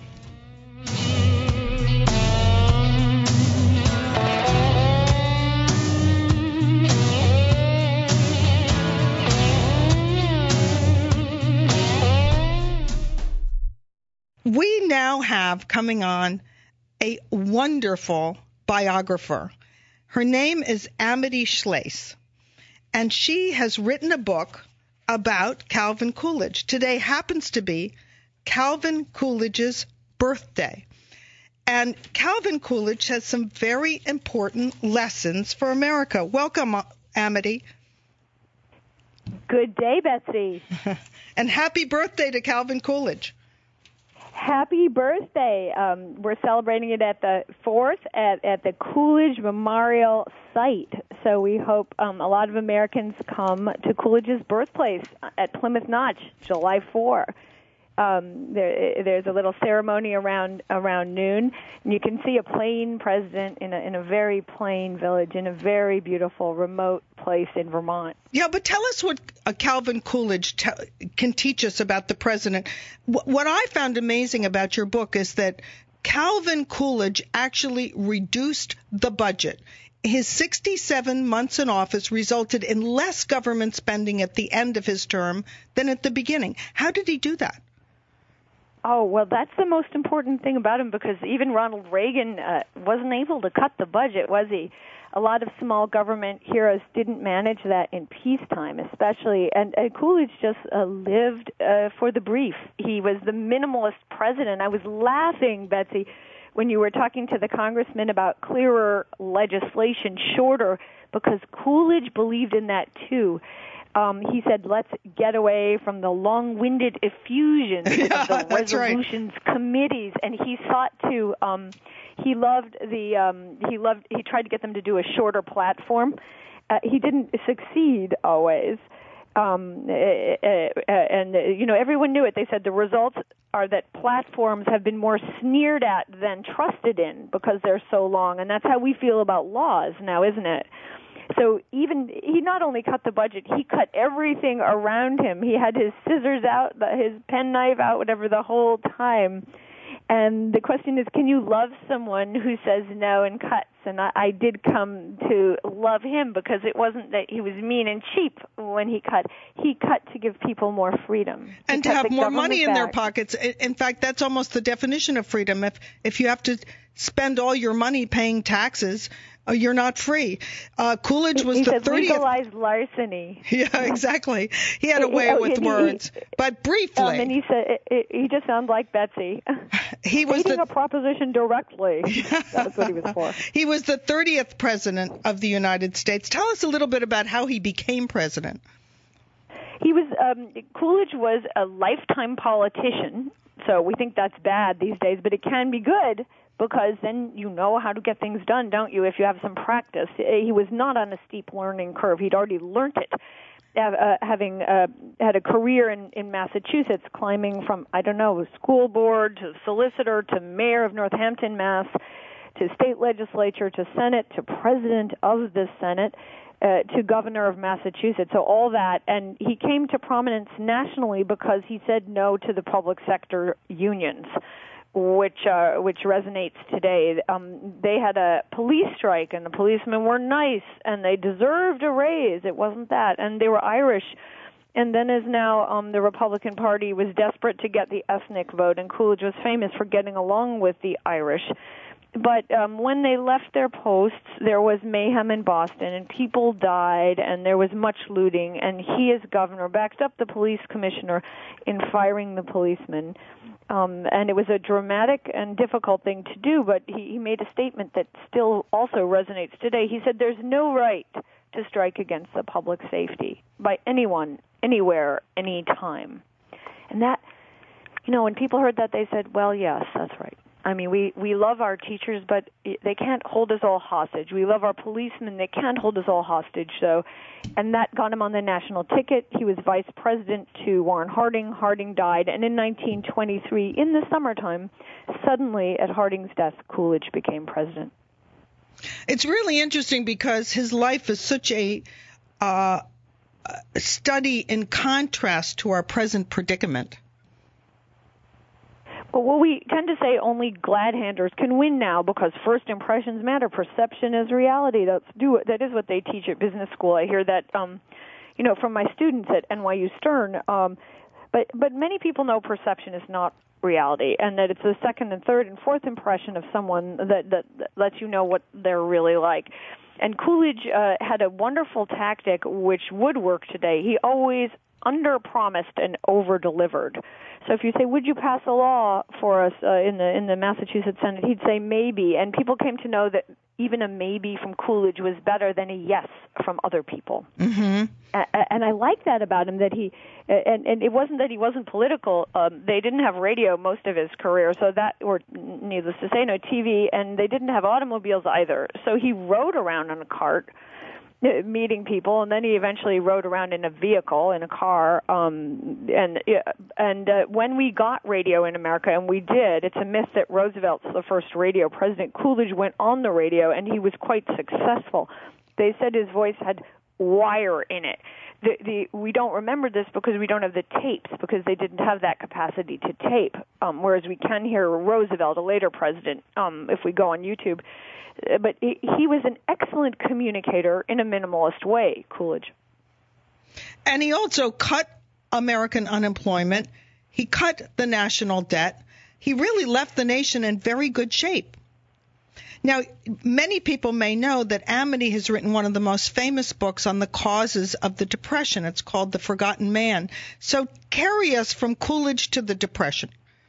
Speaker 2: We now have coming on a wonderful biographer. Her name is Amity Shlaes, and she has written a book about Calvin Coolidge. Today happens to be Calvin Coolidge's birthday. And Calvin Coolidge has some very important lessons for America. Welcome, Amity.
Speaker 10: Good day, Betsy.
Speaker 2: And happy birthday to Calvin Coolidge.
Speaker 10: Happy birthday. Um, we're celebrating it at the fourth at, at the Coolidge Memorial Site. So we hope um, a lot of Americans come to Coolidge's birthplace at Plymouth Notch, July fourth. Um, there, there's a little ceremony around around noon, and you can see a plain president in a in a very plain village in a very beautiful remote place in Vermont.
Speaker 2: Yeah, but tell us what uh, Calvin Coolidge te- can teach us about the president. W- what I found amazing about your book is that Calvin Coolidge actually reduced the budget. His sixty-seven months in office resulted in less government spending at the end of his term than at the beginning. How did he do that?
Speaker 10: Oh, well, that's the most important thing about him, because even Ronald Reagan uh, wasn't able to cut the budget, was he? A lot of small government heroes didn't manage that in peacetime, especially. And, and Coolidge just uh, lived uh, for the brief. He was the minimalist president. I was laughing, Betsy, when you were talking to the congressman about clearer legislation, shorter, because Coolidge believed in that, too. Um, he said, let's get away from the long-winded effusions
Speaker 2: yeah,
Speaker 10: of the resolutions
Speaker 2: right.
Speaker 10: committees, and he sought to. Um, he loved the. Um, he loved. He tried to get them to do a shorter platform. Uh, he didn't succeed always, um, uh, uh, and uh, you know everyone knew it. They said the results are that platforms have been more sneered at than trusted in because they're so long, and that's how we feel about laws now, isn't it? So even he not only cut the budget, he cut everything around him. He had his scissors out, his penknife out, whatever, the whole time. And the question is, can you love someone who says no and cuts? And I, I did come to love him because it wasn't that he was mean and cheap when he cut. He cut to give people more freedom.
Speaker 2: And to have more money in their pockets. In fact, that's almost the definition of freedom. If if you have to spend all your money paying taxes, uh, you're not free. Uh, Coolidge was
Speaker 10: he
Speaker 2: the
Speaker 10: said
Speaker 2: thirtieth.
Speaker 10: Legalized larceny.
Speaker 2: Yeah, exactly. He had a way
Speaker 10: he,
Speaker 2: with
Speaker 10: he,
Speaker 2: words,
Speaker 10: he,
Speaker 2: but briefly.
Speaker 10: Um, and he said it, it, he just sounded like Betsy.
Speaker 2: He was
Speaker 10: Stating
Speaker 2: the,
Speaker 10: a proposition directly. That's what he was for.
Speaker 2: He was the thirtieth president of the United States. Tell us a little bit about how he became president.
Speaker 10: He was um, Coolidge was a lifetime politician, so we think that's bad these days, but it can be good because then you know how to get things done, don't you, if you have some practice. He was not on a steep learning curve. He'd already learned it, uh, having uh, had a career in, in Massachusetts, climbing from, I don't know, school board to solicitor to mayor of Northampton, Mass., to state legislature to Senate to president of the Senate. uh, to governor of Massachusetts. So all that, and he came to prominence nationally because he said no to the public sector unions, which uh, which resonates today. Um, they had a police strike, and the policemen were nice, and they deserved a raise. It wasn't that, and they were Irish. And then as now um, the Republican Party was desperate to get the ethnic vote, and Coolidge was famous for getting along with the Irish. But um, when they left their posts, there was mayhem in Boston, and people died, and there was much looting, and he as governor backed up the police commissioner in firing the policemen. Um, and it was a dramatic and difficult thing to do, but he, he made a statement that still also resonates today. He said there's no right to strike against the public safety by anyone, anywhere, any time. And that, you know, when people heard that, they said, well, yes, that's right. I mean, we, we love our teachers, but they can't hold us all hostage. We love our policemen. They can't hold us all hostage, though. And that got him on the national ticket. He was vice president to Warren Harding. Harding died. And in nineteen twenty-three, in the summertime, suddenly at Harding's death, Coolidge became president.
Speaker 2: It's really interesting because his life is such a uh, study in contrast to our present predicament.
Speaker 10: Well, we tend to say only glad-handers can win now because first impressions matter. Perception is reality. That's do that is what they teach at business school. I hear that, um, you know, from my students at N Y U Stern. Um, but but many people know perception is not reality, and that it's the second and third and fourth impression of someone that that, that lets you know what they're really like. And Coolidge uh, had a wonderful tactic which would work today. He always under-promised and over-delivered. So if you say, would you pass a law for us uh, in the in the Massachusetts Senate, he'd say maybe. And people came to know that even a maybe from Coolidge was better than a yes from other people.
Speaker 2: Mm-hmm.
Speaker 10: A- and I like that about him, that he, and, and it wasn't that he wasn't political. Um, they didn't have radio most of his career, so that, or needless to say, no T V, and they didn't have automobiles either. So he rode around on a cart, meeting people, and then he eventually rode around in a vehicle, in a car. Um, and and uh, when we got radio in America, and we did, it's a myth that Roosevelt's the first radio president. Coolidge went on the radio, and he was quite successful. They said his voice had wire in it. The, the, we don't remember this because we don't have the tapes, because they didn't have that capacity to tape, um, whereas we can hear Roosevelt, a later president, um, if we go on YouTube. But he was an excellent communicator in a minimalist way, Coolidge.
Speaker 2: And he also cut American unemployment. He cut the national debt. He really left the nation in very good shape. Now, many people may know that Amity has written one of the most famous books on the causes of the Depression. It's called The Forgotten Man. So carry us from Coolidge to the Depression.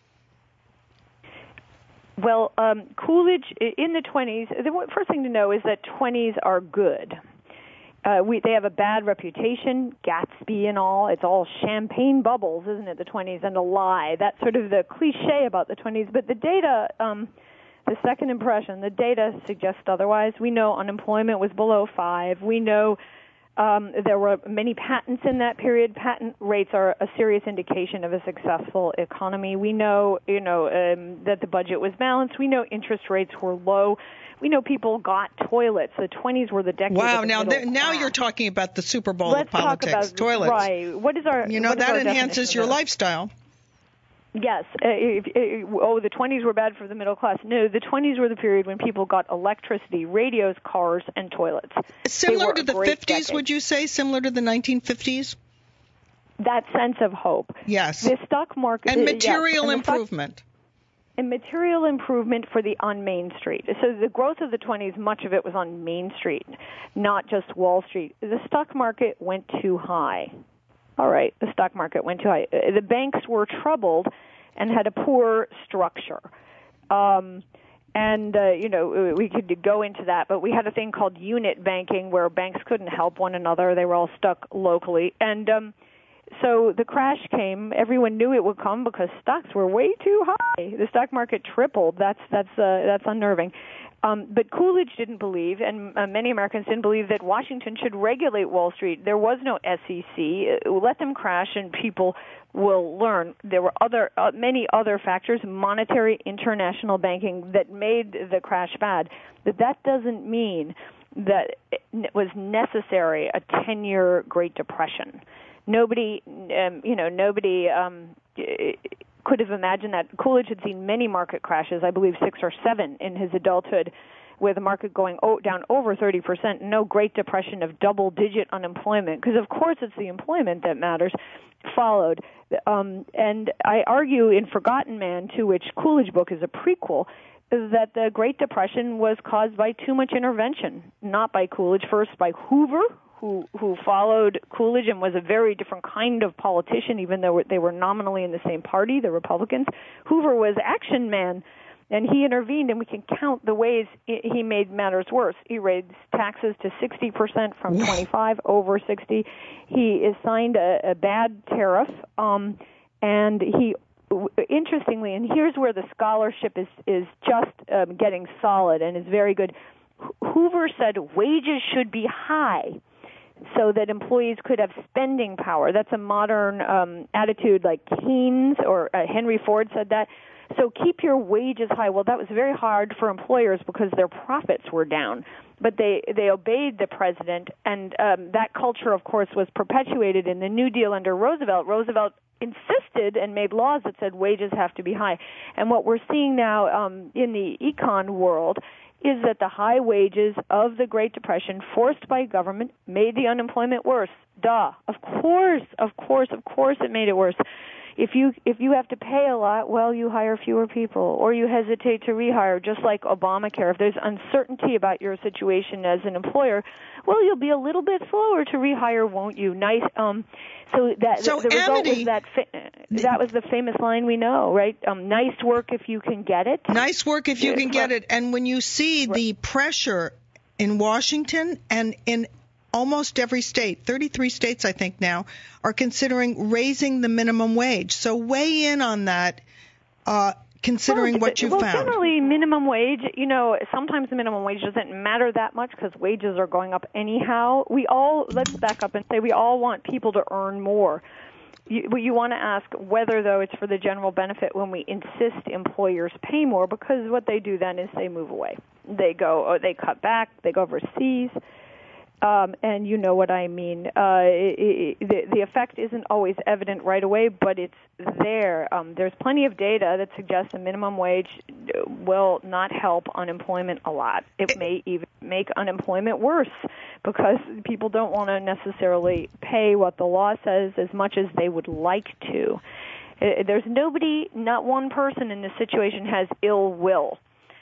Speaker 10: Well, um, Coolidge, in the twenties, the first thing to know is that twenties are good. Uh, we, they have a bad reputation, Gatsby and all. It's all champagne bubbles, isn't it, the twenties, and a lie. That's sort of the cliche about the twenties. But the data, um, the second impression, the data suggests otherwise. We know unemployment was below five. We know Um, there were many patents in that period. Patent rates are a serious indication of a successful economy. We know, you know, um, that the budget was balanced. We know interest rates were low. We know people got toilets. The twenties were the decade.
Speaker 2: Wow!
Speaker 10: Of the
Speaker 2: now,
Speaker 10: middle
Speaker 2: now
Speaker 10: class.
Speaker 2: you're talking about the Super Bowl
Speaker 10: Let's
Speaker 2: of politics.
Speaker 10: Talk about,
Speaker 2: toilets,
Speaker 10: right? What is our?
Speaker 2: You know
Speaker 10: what is
Speaker 2: that
Speaker 10: our
Speaker 2: enhances your
Speaker 10: of that?
Speaker 2: lifestyle.
Speaker 10: Yes. Uh, if, if, oh, the twenties were bad for the middle class. No, the twenties were the period when people got electricity, radios, cars, and toilets.
Speaker 2: Similar to the fifties, decade. Would you say? Similar to the nineteen fifties?
Speaker 10: That sense of hope.
Speaker 2: Yes.
Speaker 10: The stock market.
Speaker 2: And material
Speaker 10: yes, and
Speaker 2: improvement.
Speaker 10: Stock, and material improvement for the on Main Street. So the growth of the twenties, much of it was on Main Street, not just Wall Street. The stock market went too high. All right, the stock market went too high. The banks were troubled and had a poor structure. Um, and, uh, you know, we could go into that, but we had a thing called unit banking where banks couldn't help one another. They were all stuck locally. And um, so the crash came. Everyone knew it would come because stocks were way too high. The stock market tripled. That's, that's, uh, that's unnerving. Um, but Coolidge didn't believe, and uh, many Americans didn't believe, that Washington should regulate Wall Street. There was no S E C. Uh, let them crash, and people will learn. There were other, uh, many other factors, monetary, international banking, that made the crash bad. But that doesn't mean that it was necessary a ten-year Great Depression. Nobody, um, you know, nobody um, could have imagined that. Coolidge had seen many market crashes, I believe six or seven in his adulthood, with the market going down over thirty percent, no Great Depression of double-digit unemployment, because of course it's the employment that matters, followed. Um, and I argue in Forgotten Man, to which Coolidge book is a prequel, that the Great Depression was caused by too much intervention, not by Coolidge, first by Hoover, who who followed Coolidge and was a very different kind of politician, even though they were nominally in the same party, the Republicans. Hoover was action man, and he intervened, and we can count the ways he made matters worse. He raised taxes to sixty percent from twenty-five, over sixty. He assigned a, a bad tariff, um, and he, interestingly, and here's where the scholarship is, is just um, getting solid and is very good, Hoover said wages should be high so that employees could have spending power. That's a modern um, attitude, like Keynes or uh, Henry Ford said that. So keep your wages high. Well, that was very hard for employers because their profits were down. But they, they obeyed the president, and um, that culture, of course, was perpetuated in the New Deal under Roosevelt. Roosevelt insisted and made laws that said wages have to be high. And what we're seeing now um, in the econ world is that the high wages of the Great Depression, forced by government, made the unemployment worse. Duh. Of course, of course, of course it made it worse. If you if you have to pay a lot, well, you hire fewer people, or you hesitate to rehire, just like Obamacare. If there's uncertainty about your situation as an employer, well, you'll be a little bit slower to rehire, won't you? Nice. Um, so that
Speaker 2: so
Speaker 10: the, the result
Speaker 2: Amity,
Speaker 10: was that fa- that was the famous line we know, right? Um, nice work if you can get it.
Speaker 2: Nice work if you can get it. And when you see the pressure in Washington and in almost every state, thirty-three states I think now, are considering raising the minimum wage. So weigh in on that, uh, considering
Speaker 10: well,
Speaker 2: what you
Speaker 10: well,
Speaker 2: found.
Speaker 10: Well, generally minimum wage, you know, sometimes the minimum wage doesn't matter that much because wages are going up anyhow. We all, let's back up and say we all want people to earn more. You, you want to ask whether, though, it's for the general benefit when we insist employers pay more, because what they do then is they move away. They go, or they cut back, they go overseas. Um, and you know what I mean. Uh, it, it, the, the effect isn't always evident right away, but it's there. Um, there's plenty of data that suggests the minimum wage will not help unemployment a lot. It may even make unemployment worse because people don't want to necessarily pay what the law says as much as they would like to. There's nobody, not one person in this situation has ill will.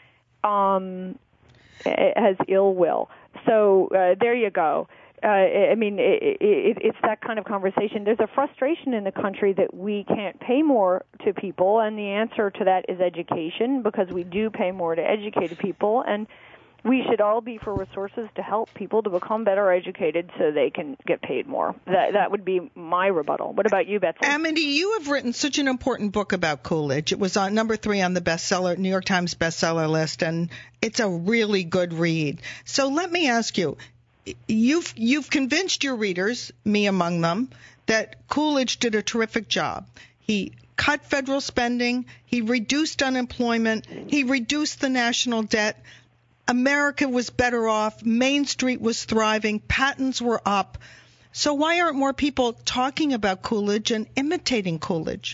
Speaker 10: Um, has ill will. So uh, there you go. Uh, I mean, it, it, it's that kind of conversation. There's a frustration in the country that we can't pay more to people, and the answer to that is education, because we do pay more to educated people, and we should all be for resources to help people to become better educated so they can get paid more. That that would be my rebuttal. What about you, Betsy?
Speaker 2: Amity, you have written such an important book about Coolidge. It was on number three on the bestseller, New York Times bestseller list, and it's a really good read. So let me ask you, you've you've convinced your readers, me among them, that Coolidge did a terrific job. He cut federal spending, he reduced unemployment, he reduced the national debt. America was better off, Main Street was thriving, patents were up. So why aren't more people talking about Coolidge and imitating Coolidge?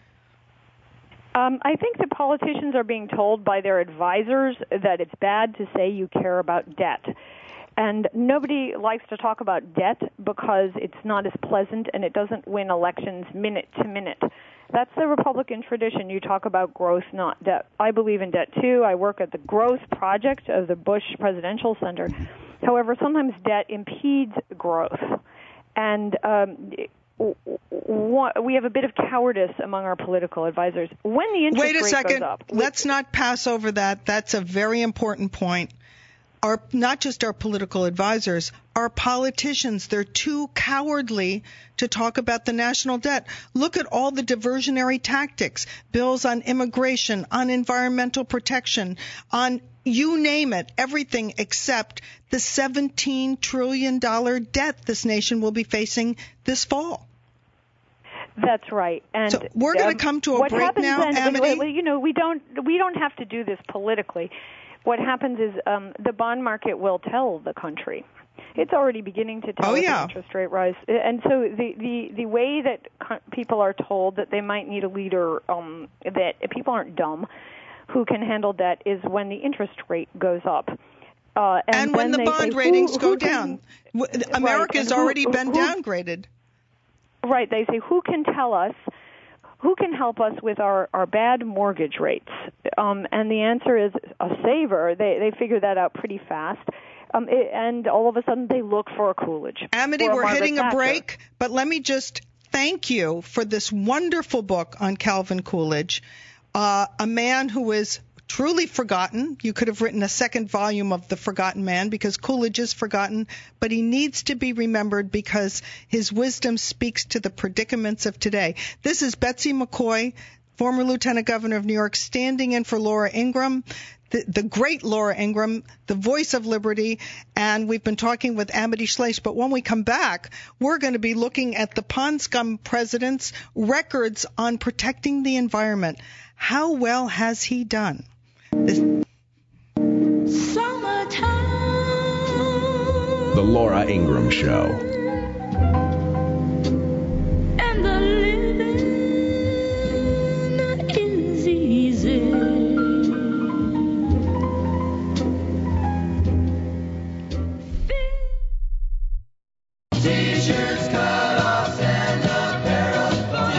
Speaker 10: Um, I think that politicians are being told by their advisors that it's bad to say you care about debt. And nobody likes to talk about debt because it's not as pleasant and it doesn't win elections minute to minute. That's the Republican tradition. You talk about growth, not debt. I believe in debt, too. I work at the growth project of the Bush Presidential Center. However, sometimes debt impedes growth. And um, we have a bit of cowardice among our political advisors. When the interest
Speaker 2: Wait a
Speaker 10: rate
Speaker 2: second.
Speaker 10: goes up...
Speaker 2: Let's not pass over that. That's a very important point. Our, not just our political advisors, our politicians, they're too cowardly to talk about the national debt. Look at all the diversionary tactics, bills on immigration, on environmental protection, on you name it, everything except the seventeen trillion dollars debt this nation will be facing this fall.
Speaker 10: That's right. And
Speaker 2: so we're going to come to a break now,
Speaker 10: then,
Speaker 2: Amity.
Speaker 10: You know, we don't we don't have to do this politically. what happens is um, the bond market will tell the country. It's already beginning to tell
Speaker 2: oh,
Speaker 10: us
Speaker 2: yeah.
Speaker 10: the interest rate rise. And so the, the, the way that co- people are told that they might need a leader, um, that people aren't dumb, who can handle debt, is when the interest rate goes up. Uh, and
Speaker 2: and when the bond
Speaker 10: say,
Speaker 2: ratings
Speaker 10: who,
Speaker 2: go
Speaker 10: who
Speaker 2: down.
Speaker 10: Can,
Speaker 2: America's
Speaker 10: right,
Speaker 2: already
Speaker 10: who,
Speaker 2: been
Speaker 10: who,
Speaker 2: downgraded.
Speaker 10: Right. They say, who can tell us, who can help us with our, our bad mortgage rates? Um, and the answer is a saver. They, they figure that out pretty fast. Um, it, and all of a sudden they look for a Coolidge.
Speaker 2: Amity,
Speaker 10: we're
Speaker 2: Margaret hitting
Speaker 10: Thatcher.
Speaker 2: a break, but let me just thank you for this wonderful book on Calvin Coolidge, uh, a man who is truly forgotten. You could have written a second volume of The Forgotten Man, because Coolidge is forgotten, but he needs to be remembered because his wisdom speaks to the predicaments of today. This is Betsy McCoy, former Lieutenant Governor of New York, standing in for Laura Ingraham, the, the great Laura Ingraham, the voice of liberty, and we've been talking with Amity Shlaes. But when we come back, we're going to be looking at the Pond Scum president's records on protecting the environment. How well has he done? This-
Speaker 1: Summertime. The Laura Ingraham Show.
Speaker 11: And the living is easy.
Speaker 8: T-shirts, cut-offs, and a pair of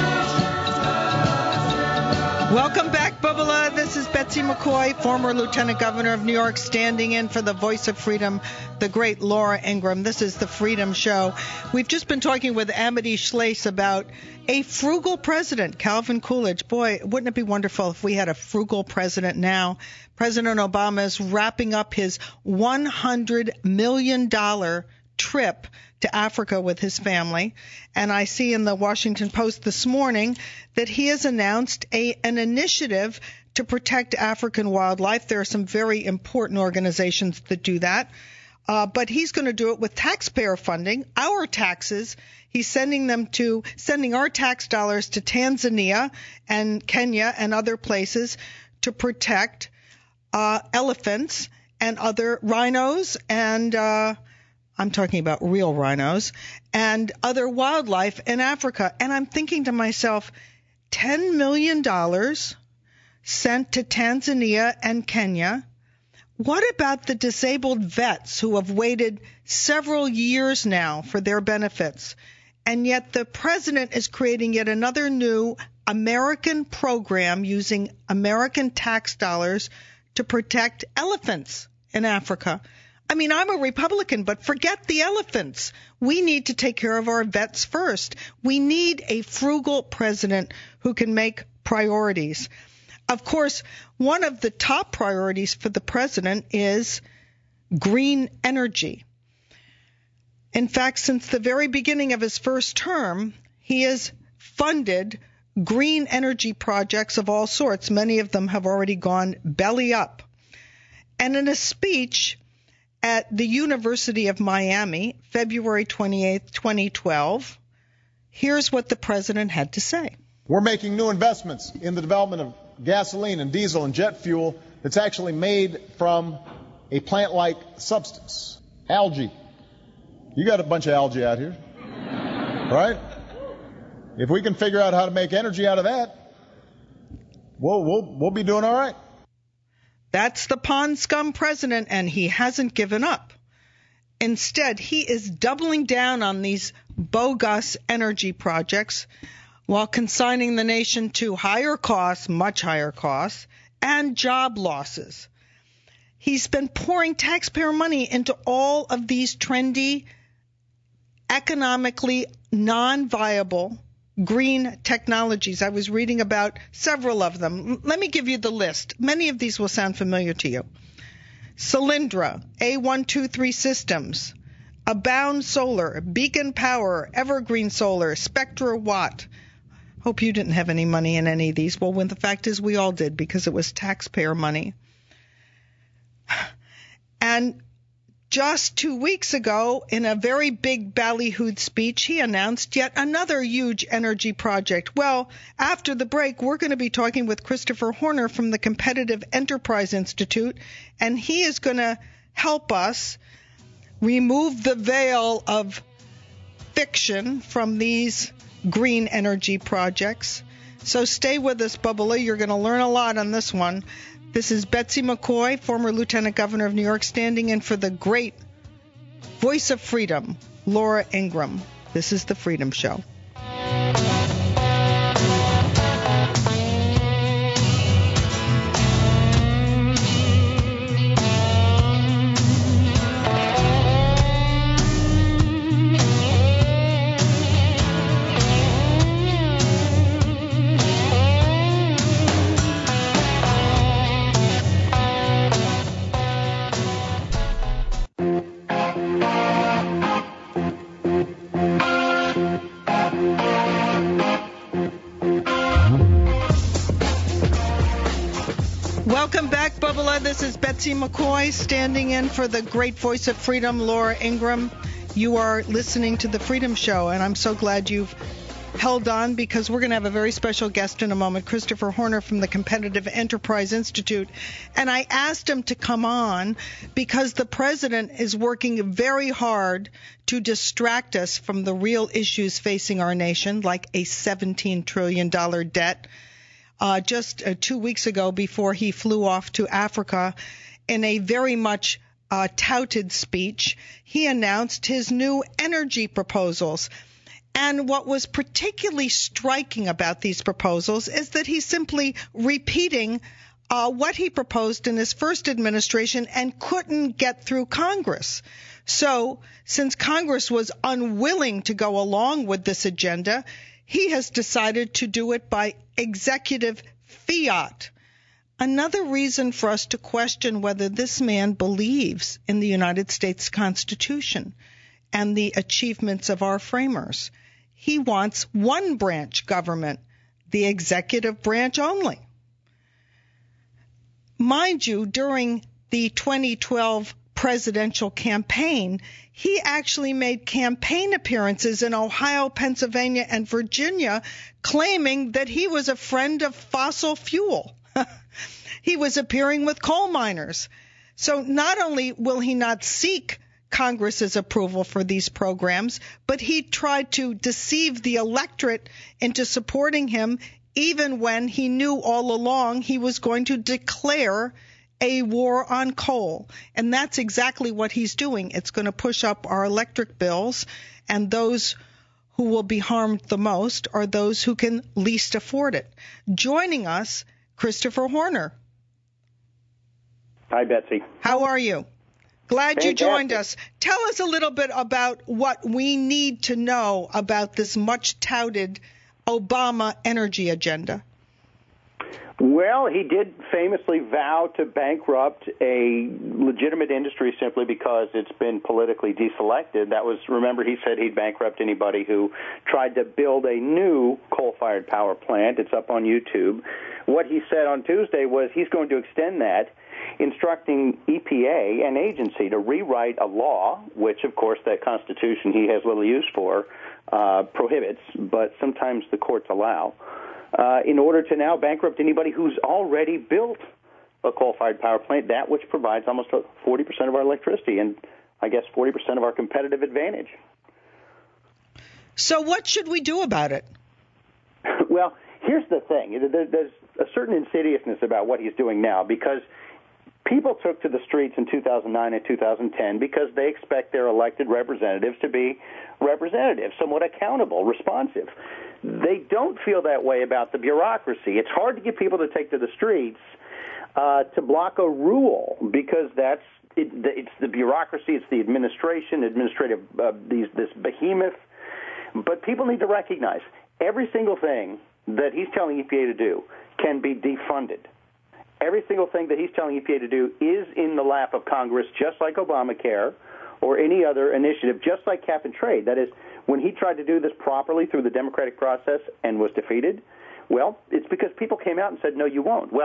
Speaker 8: pants.
Speaker 2: Welcome back, Bubala. This is Betsy McCoy, former Lieutenant Governor of New York, standing in for the voice of freedom, the great Laura Ingraham. This is the Freedom Show. We've just been talking with Amity Shlaes about a frugal president, Calvin Coolidge. Boy, wouldn't it be wonderful if we had a frugal president now? President Obama is wrapping up his one hundred million dollars trip to Africa with his family, and I see in the Washington Post this morning that he has announced a an initiative to protect African wildlife. There are some very important organizations that do that, uh, but he's going to do it with taxpayer funding, our taxes. He's sending them to sending our tax dollars to Tanzania and Kenya and other places to protect uh, elephants and other rhinos and uh, I'm talking about real rhinos, and other wildlife in Africa. And I'm thinking to myself, ten million dollars sent to Tanzania and Kenya. What about the disabled vets who have waited several years now for their benefits? And yet the president is creating yet another new American program using American tax dollars to protect elephants in Africa. I mean, I'm a Republican, but forget the elephants. We need to take care of our vets first. We need a frugal president who can make priorities. Of course, one of the top priorities for the president is green energy. In fact, since the very beginning of his first term, he has funded green energy projects of all sorts. Many of them have already gone belly up. And in a speech at the University of Miami, February twenty-eighth, twenty twelve, here's what the president had to say.
Speaker 3: We're making new investments in the development of gasoline and diesel and jet fuel that's actually made from a plant-like substance, algae. You got a bunch of algae out here, right? If we can figure out how to make energy out of that, we'll, we'll, we'll be doing all right.
Speaker 2: That's the Pond Scum president, and he hasn't given up. Instead, he is doubling down on these bogus energy projects while consigning the nation to higher costs, much higher costs, and job losses. He's been pouring taxpayer money into all of these trendy, economically non-viable green technologies. I was reading about several of them. Let me give you the list. Many of these will sound familiar to you. Solyndra, A one two three Systems, Abound Solar, Beacon Power, Evergreen Solar, Spectra Watt. Hope you didn't have any money in any of these. Well, when the fact is we all did because it was taxpayer money. And Just two weeks ago, in a very big ballyhooed speech, he announced yet another huge energy project. Well, after the break, we're going to be talking with Christopher Horner from the Competitive Enterprise Institute, and he is going to help us remove the veil of fiction from these green energy projects. So stay with us, Bubba. You're going to learn a lot on this one. This is Betsy McCoy, former Lieutenant Governor of New York, standing in for the great voice of freedom, Laura Ingraham. This is The Freedom Show. Welcome back, Bubba. This is Betsy McCoy, standing in for the great voice of freedom, Laura Ingraham. You are listening to The Freedom Show, and I'm so glad you've held on because we're going to have a very special guest in a moment, Christopher Horner from the Competitive Enterprise Institute. And I asked him to come on because the president is working very hard to distract us from the real issues facing our nation, like a seventeen trillion dollars debt. Uh, just uh, two weeks ago, before he flew off to Africa, in a very much uh, touted speech, he announced his new energy proposals. And what was particularly striking about these proposals is that he's simply repeating uh, what he proposed in his first administration and couldn't get through Congress. So, since Congress was unwilling to go along with this agenda, he has decided to do it by executive fiat. Another reason for us to question whether this man believes in the United States Constitution and the achievements of our framers. He wants one branch government, the executive branch only. Mind you, during the twenty twelve presidential campaign, he actually made campaign appearances in Ohio, Pennsylvania, and Virginia, claiming that he was a friend of fossil fuel. He was appearing with coal miners. So not only will he not seek Congress's approval for these programs, but he tried to deceive the electorate into supporting him, even when he knew all along he was going to declare a war on coal. And that's exactly what he's doing. It's going to push up our electric bills, and those who will be harmed the most are those who can least afford it. Joining us, Christopher Horner.
Speaker 12: Hi, Betsy.
Speaker 2: How are you? Glad
Speaker 12: Fantastic.
Speaker 2: You joined us. Tell us a little bit about what we need to know about this much touted Obama energy agenda.
Speaker 12: Well, he did famously vow to bankrupt a legitimate industry simply because it's been politically deselected. That was, remember, he said he'd bankrupt anybody who tried to build a new coal-fired power plant. It's up on YouTube. What he said on Tuesday was he's going to extend that, instructing E P A, an agency, to rewrite a law, which, of course, that Constitution he has little use for, uh, prohibits, but sometimes the courts allow. Uh, in order to now bankrupt anybody who's already built a coal-fired power plant, that which provides almost forty percent of our electricity and, I guess, forty percent of our competitive advantage.
Speaker 2: So what should we do about it?
Speaker 12: Well, here's the thing. There's a certain insidiousness about what he's doing now because people took to the streets in two thousand nine and two thousand ten because they expect their elected representatives to be representative, somewhat accountable, responsive. They don't feel that way about the bureaucracy. It's hard to get people to take to the streets uh, to block a rule because that's it, it's the bureaucracy, it's the administration, administrative uh, these this behemoth. But people need to recognize every single thing that he's telling E P A to do can be defunded. Every single thing that he's telling E P A to do is in the lap of Congress, just like Obamacare or any other initiative, just like cap and trade. That is, when he tried to do this properly through the democratic process and was defeated, well, it's because people came out and said, no, you won't. Well,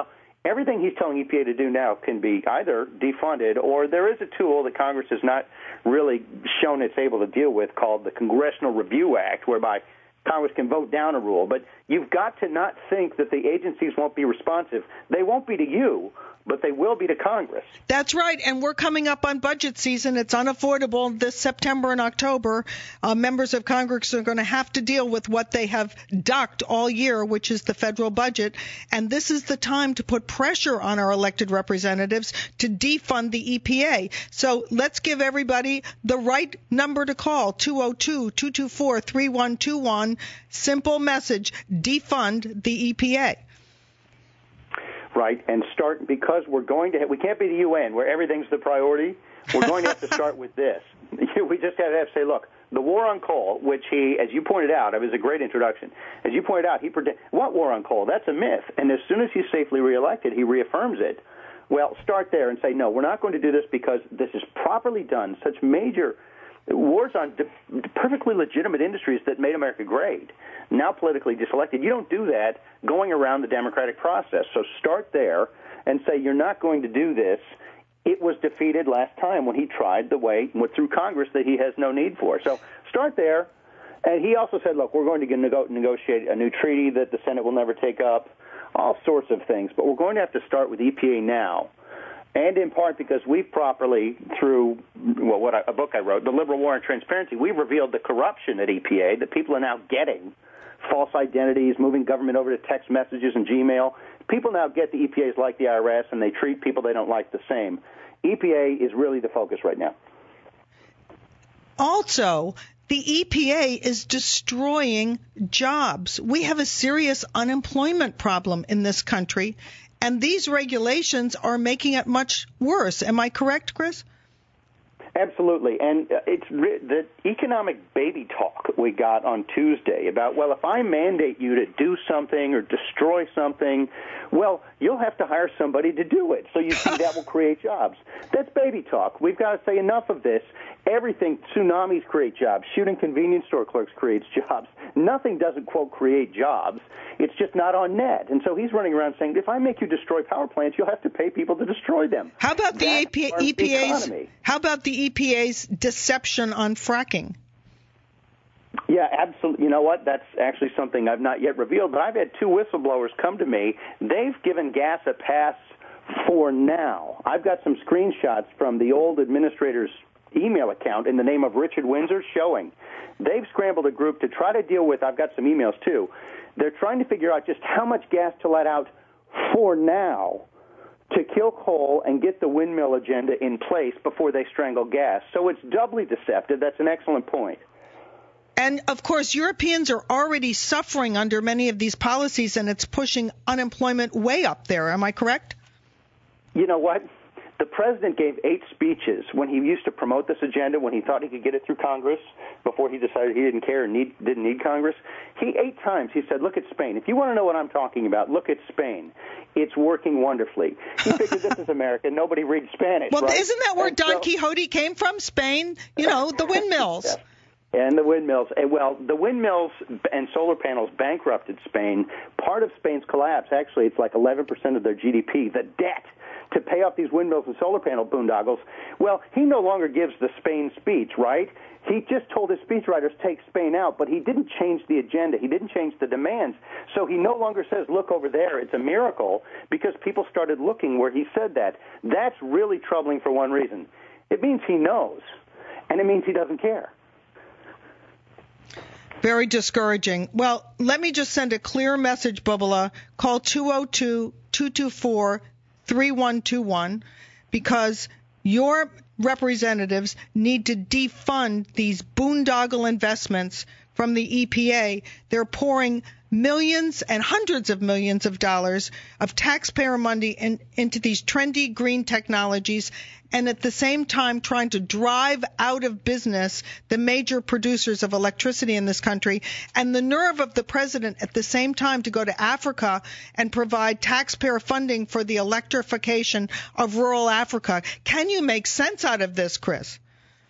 Speaker 12: everything he's telling E P A to do now can be either defunded, or there is a tool that Congress has not really shown it's able to deal with called the Congressional Review Act, whereby Congress can vote down a rule. But you've got to not think that the agencies won't be responsive. They won't be to you, but they will be to Congress.
Speaker 2: That's right, and we're coming up on budget season. It's unavoidable this September and October. Uh, members of Congress are going to have to deal with what they have ducked all year, which is the federal budget, and this is the time to put pressure on our elected representatives to defund the E P A. So let's give everybody the right number to call, two oh two, two two four, three one two one. Simple message, defund the E P A.
Speaker 12: Right, and start, because we're going to have, we can't be the U N where everything's the priority. We're going to have to start with this. We just have to, have to say, look, the war on coal, which he, as you pointed out, it was a great introduction. As you pointed out, he predict, what war on coal? That's a myth. And as soon as he's safely reelected, he reaffirms it. Well, start there and say, no, we're not going to do this because this is properly done. Such major wars on perfectly legitimate industries that made America great, now politically diselected. You don't do that going around the democratic process. So start there and say you're not going to do this. It was defeated last time when he tried the way, went through Congress that he has no need for. So start there. And he also said, look, we're going to nego- negotiate a new treaty that the Senate will never take up, all sorts of things. But we're going to have to start with E P A now. And in part because we've properly, through well, what I, a book I wrote, The Liberal War on Transparency, we've revealed the corruption at E P A that people are now getting, false identities, moving government over to text messages and Gmail. People now get the E P As like the I R S, and they treat people they don't like the same. E P A is really the focus right now.
Speaker 2: Also, the E P A is destroying jobs. We have a serious unemployment problem in this country, and these regulations are making it much worse. Am I correct, Chris?
Speaker 12: Absolutely. And it's the economic baby talk we got on Tuesday about, well, if I mandate you to do something or destroy something, well, you'll have to hire somebody to do it. So you see that will create jobs. That's baby talk. We've got to say enough of this. Everything, tsunamis create jobs. Shooting convenience store clerks creates jobs. Nothing doesn't, quote, create jobs. It's just not on net. And so he's running around saying, if I make you destroy power plants, you'll have to pay people to destroy them.
Speaker 2: How about the
Speaker 12: That's
Speaker 2: E P A's? How about the E P A's deception on fracking?
Speaker 12: Yeah, absolutely. You know what? That's actually something I've not yet revealed, but I've had two whistleblowers come to me. They've given gas a pass for now. I've got some screenshots from the old administrator's email account in the name of Richard Windsor showing they've scrambled a group to try to deal with, I've got some emails too, they're trying to figure out just how much gas to let out for now to kill coal and get the windmill agenda in place before they strangle gas. So it's doubly deceptive. That's an excellent point.
Speaker 2: And, of course, Europeans are already suffering under many of these policies, and it's pushing unemployment way up there. Am I correct?
Speaker 12: You know what? The president gave eight speeches when he used to promote this agenda, when he thought he could get it through Congress, before he decided he didn't care and need, didn't need Congress. He, eight times, he said, look at Spain. If you want to know what I'm talking about, look at Spain. It's working wonderfully. He figured this is America. Nobody reads Spanish,
Speaker 2: Well,
Speaker 12: right?
Speaker 2: Isn't that where
Speaker 12: and
Speaker 2: Don
Speaker 12: so,
Speaker 2: Quixote came from? Spain? You know, the windmills.
Speaker 12: Yeah. And the windmills. And, well, the windmills and solar panels bankrupted Spain. Part of Spain's collapse, actually, it's like eleven percent of their G D P, the debt to pay off these windmills and solar panel boondoggles. Well, he no longer gives the Spain speech, right? He just told his speechwriters, take Spain out, but he didn't change the agenda. He didn't change the demands. So he no longer says, look over there, it's a miracle, because people started looking where he said that. That's really troubling for one reason. It means he knows, and it means he doesn't care.
Speaker 2: Very discouraging. Well, let me just send a clear message, Bubala. Call two oh two, two two four, three one two one because your representatives need to defund these boondoggle investments from the E P A. They're pouring millions and hundreds of millions of dollars of taxpayer money in, into these trendy green technologies, and at the same time trying to drive out of business the major producers of electricity in this country, and the nerve of the president at the same time to go to Africa and provide taxpayer funding for the electrification of rural Africa. Can you make sense out of this, Chris?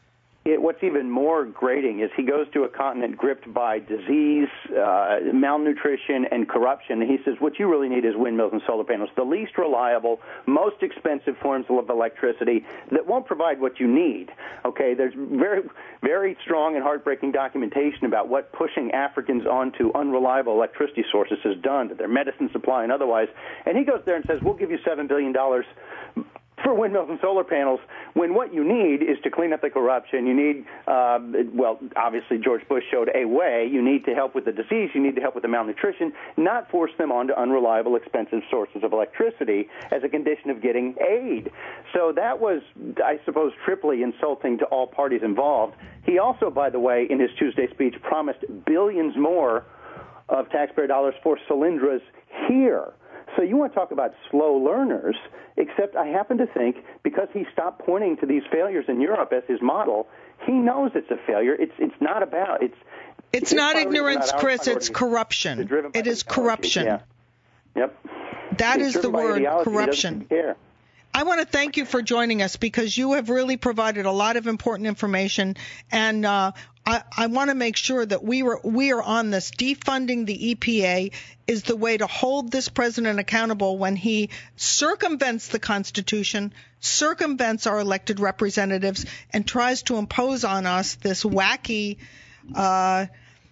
Speaker 12: it, what's even more grating is he goes to a continent gripped by disease, uh, malnutrition, and corruption. And he says, what you really need is windmills and solar panels, the least reliable, most expensive forms of electricity that won't provide what you need. Okay, there's very, very strong and heartbreaking documentation about what pushing Africans onto unreliable electricity sources has done to their medicine supply and otherwise. And he goes there and says, we'll give you seven billion dollars for windmills and solar panels, when what you need is to clean up the corruption. You need, uh, well, obviously George Bush showed a way. You need to help with the disease. You need to help with the malnutrition, not force them onto unreliable, expensive sources of electricity as a condition of getting aid. So that was, I suppose, triply insulting to all parties involved. He also, by the way, in his Tuesday speech, promised billions more of taxpayer dollars for Solyndras here. So you want to talk about slow learners, except I happen to think because he stopped pointing to these failures in Europe as his model, he knows it's a failure. It's it's not about it's
Speaker 2: It's not ignorance, not Chris, it's corruption. It is corruption.
Speaker 12: Yeah. Yep.
Speaker 2: That
Speaker 12: it's
Speaker 2: is the word, corruption.
Speaker 12: Care.
Speaker 2: I want to thank you for joining us because you have really provided a lot of important information, and uh, I, I want to make sure that we were we are on this. Defunding the E P A is the way to hold this president accountable when he circumvents the Constitution, circumvents our elected representatives, and tries to impose on us this wacky uh,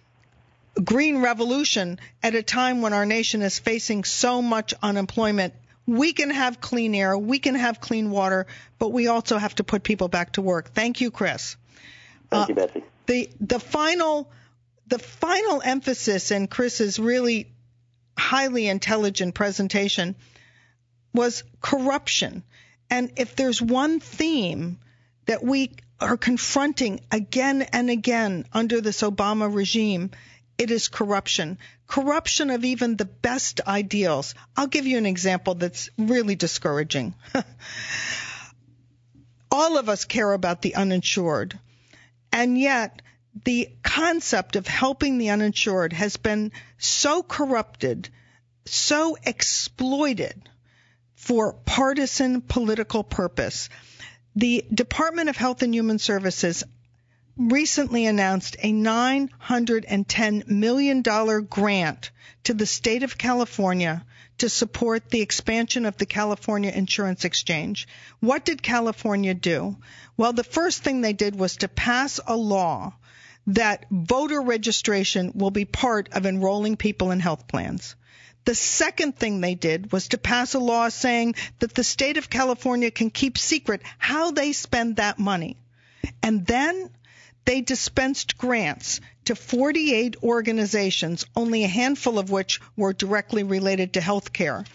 Speaker 2: green revolution at a time when our nation is facing so much unemployment. We can have clean air, we can have clean water, but we also have to put people back to work. Thank you, Chris.
Speaker 12: Thank you, Betsy.
Speaker 2: Uh, the the final the final emphasis in Chris's really highly intelligent presentation was corruption. And if there's one theme that we are confronting again and again under this Obama regime, it is corruption. Corruption of even the best ideals. I'll give you an example that's really discouraging. All of us care about the uninsured, and yet the concept of helping the uninsured has been so corrupted, so exploited for partisan political purpose. The Department of Health and Human Services recently announced a nine hundred ten million dollars grant to the state of California to support the expansion of the California Insurance Exchange. What did California do? Well, the first thing they did was to pass a law that voter registration will be part of enrolling people in health plans. The second thing they did was to pass a law saying that the state of California can keep secret how they spend that money. And then they dispensed grants to forty-eight organizations, only a handful of which were directly related to health care.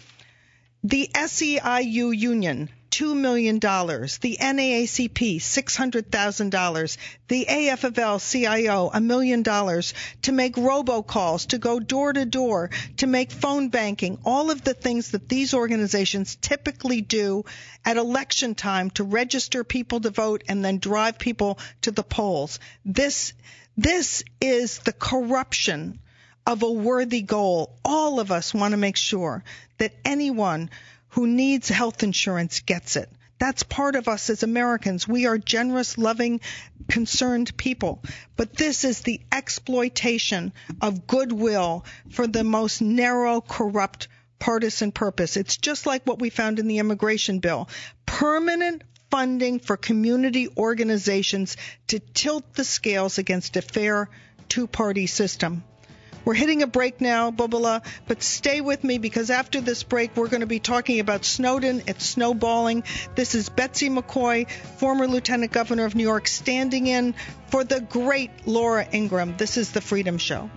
Speaker 2: The S E I U union, two million dollars. The N double A C P, six hundred thousand dollars. The A F L C I O, a million dollars to make robocalls, to go door to door, to make phone banking, all of the things that these organizations typically do at election time to register people to vote and then drive people to the polls. This, this is the corruption of a worthy goal. All of us want to make sure that anyone who needs health insurance gets it. That's part of us as Americans. We are generous, loving, concerned people. But this is the exploitation of goodwill for the most narrow, corrupt, partisan purpose. It's just like what we found in the immigration bill. Permanent funding for community organizations to tilt the scales against a fair two-party system. We're hitting a break now, Bubala, but stay with me because after this break, we're going to be talking about Snowden. It's snowballing. This is Betsy McCoy, former Lieutenant Governor of New York, standing in for the great Laura Ingraham. This is The Freedom Show.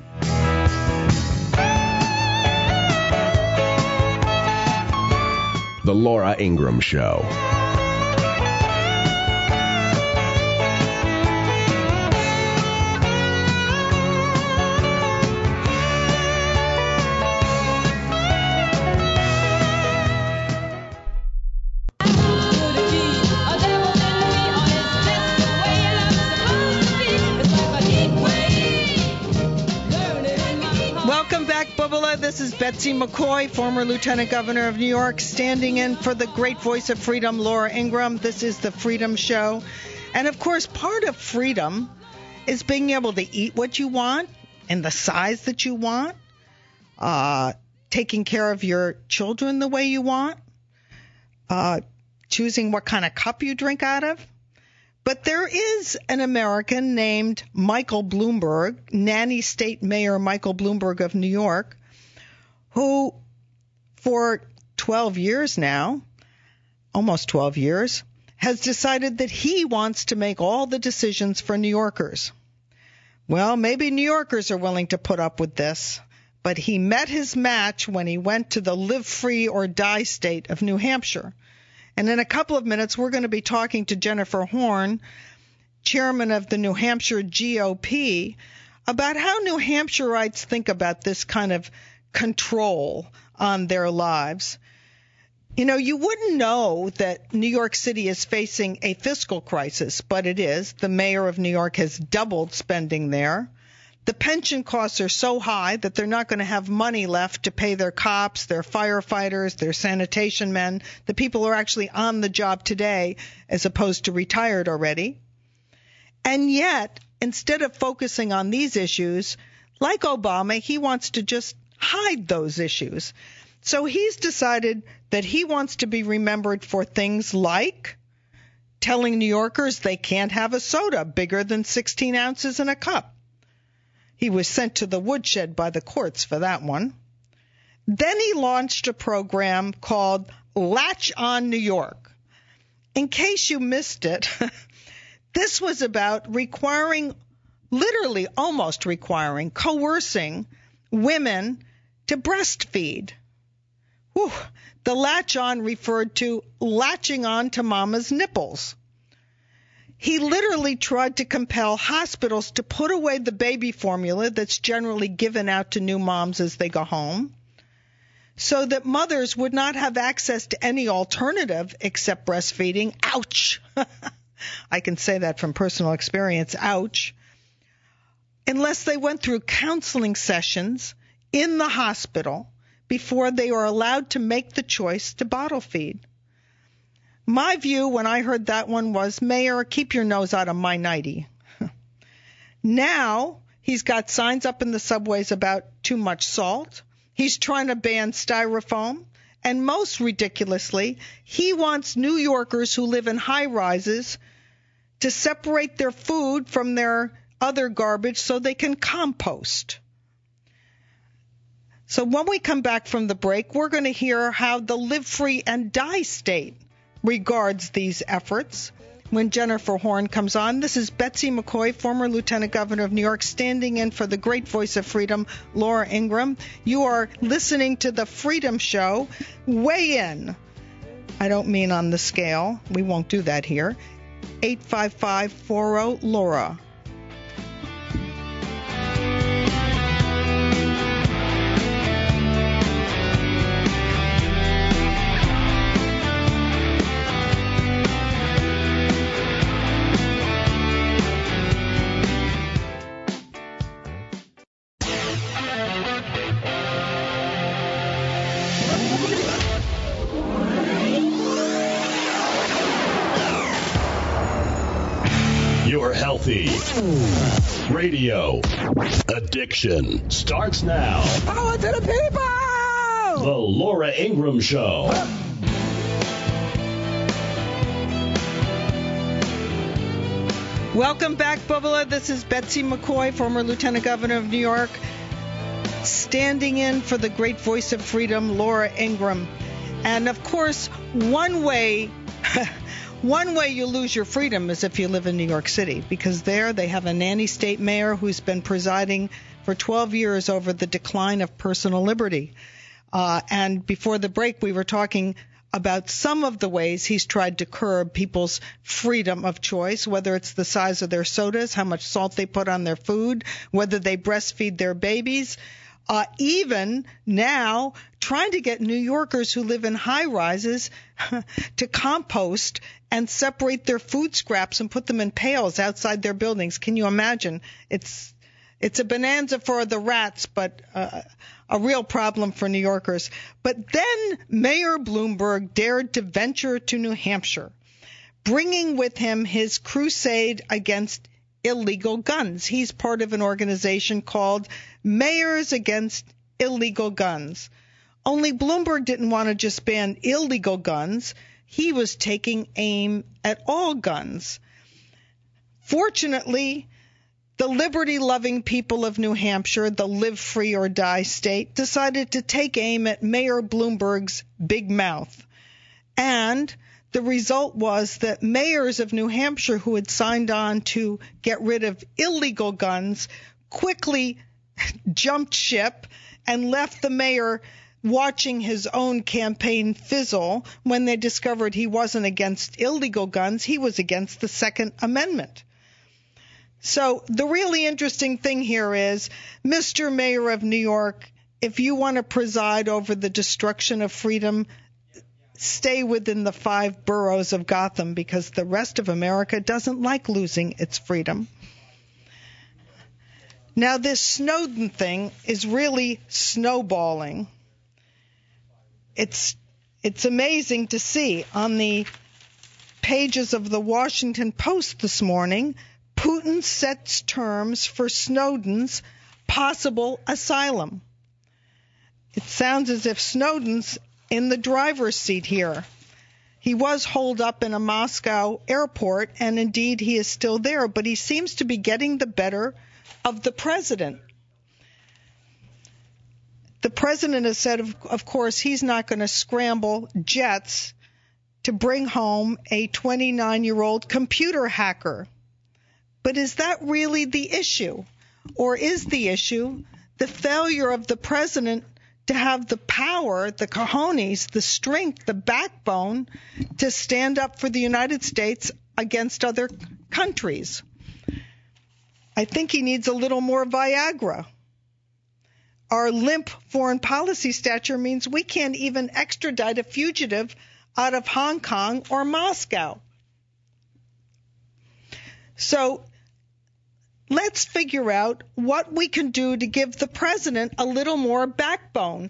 Speaker 1: The Laura Ingraham Show.
Speaker 2: This is Betsy McCoy, former Lieutenant Governor of New York, standing in for the great voice of freedom, Laura Ingraham. This is The Freedom Show. And of course, part of freedom is being able to eat what you want and the size that you want, uh, taking care of your children the way you want, uh, choosing what kind of cup you drink out of. But there is an American named Michael Bloomberg, Nanny State Mayor Michael Bloomberg of New York, who for twelve years now, almost twelve years, has decided that he wants to make all the decisions for New Yorkers. Well, maybe New Yorkers are willing to put up with this, but he met his match when he went to the live free or die state of New Hampshire. And in a couple of minutes, we're going to be talking to Jennifer Horn, chairman of the New Hampshire G O P, about how New Hampshireites think about this kind of control on their lives. You know, you wouldn't know that New York City is facing a fiscal crisis, but it is. The mayor of New York has doubled spending there. The pension costs are so high that they're not going to have money left to pay their cops, their firefighters, their sanitation men, the people who are actually on the job today as opposed to retired already. And yet, instead of focusing on these issues, like Obama, he wants to just hide those issues. So he's decided that he wants to be remembered for things like telling New Yorkers they can't have a soda bigger than sixteen ounces in a cup. He was sent to the woodshed by the courts for that one. Then he launched a program called Latch on New York. In case you missed it, this was about requiring, literally almost requiring, coercing women to breastfeed. Whew. The latch on referred to latching on to mama's nipples. He literally tried to compel hospitals to put away the baby formula that's generally given out to new moms as they go home, so that mothers would not have access to any alternative except breastfeeding. Ouch! I can say that from personal experience. Ouch. Unless they went through counseling sessions in the hospital before they are allowed to make the choice to bottle feed. My view when I heard that one was, Mayor, keep your nose out of my nightie. Now he's got signs up in the subways about too much salt. He's trying to ban styrofoam. And most ridiculously, he wants New Yorkers who live in high-rises to separate their food from their other garbage so they can compost. So when we come back from the break, we're going to hear how the Live Free and Die state regards these efforts. When Jennifer Horn comes on, this is Betsy McCoy, former Lieutenant Governor of New York, standing in for the great voice of freedom, Laura Ingraham. You are listening to The Freedom Show. Weigh in. I don't mean on the scale. We won't do that here. eight five five, four zero, Laura.
Speaker 1: Healthy radio addiction starts now.
Speaker 8: Power to the people!
Speaker 1: The Laura Ingraham Show.
Speaker 2: Welcome back, Bubba. This is Betsy McCoy, former Lieutenant Governor of New York, standing in for the great voice of freedom, Laura Ingraham. And of course, one way One way you lose your freedom is if you live in New York City, because there they have a nanny state mayor who's been presiding for twelve years over the decline of personal liberty. Uh, and before the break, we were talking about some of the ways he's tried to curb people's freedom of choice, whether it's the size of their sodas, how much salt they put on their food, whether they breastfeed their babies. Uh, even now, trying to get New Yorkers who live in high-rises to compost and separate their food scraps and put them in pails outside their buildings. Can you imagine? It's it's a bonanza for the rats, but uh, a real problem for New Yorkers. But then Mayor Bloomberg dared to venture to New Hampshire, bringing with him his crusade against illegal guns. He's part of an organization called Mayors Against Illegal Guns. Only Bloomberg didn't want to just ban illegal guns. He was taking aim at all guns. Fortunately, the liberty-loving people of New Hampshire, the live free or die state, decided to take aim at Mayor Bloomberg's big mouth. And the result was that mayors of New Hampshire who had signed on to get rid of illegal guns quickly jumped ship and left the mayor watching his own campaign fizzle when they discovered he wasn't against illegal guns, he was against the Second Amendment. So the really interesting thing here is, Mister Mayor of New York, if you want to preside over the destruction of freedom, stay within the five boroughs of Gotham, because the rest of America doesn't like losing its freedom. Now, this Snowden thing is really snowballing. It's it's amazing to see on the pages of the Washington Post this morning, Putin sets terms for Snowden's possible asylum. It sounds as if Snowden's in the driver's seat here. He was holed up in a Moscow airport, and indeed he is still there, but he seems to be getting the better of the president. The president has said, of, of course, he's not going to scramble jets to bring home a twenty-nine-year-old computer hacker. But is that really the issue? Or is the issue the failure of the president to have the power, the cojones, the strength, the backbone to stand up for the United States against other countries? I think he needs a little more Viagra. Our limp foreign policy stature means we can't even extradite a fugitive out of Hong Kong or Moscow. So let's figure out what we can do to give the president a little more backbone.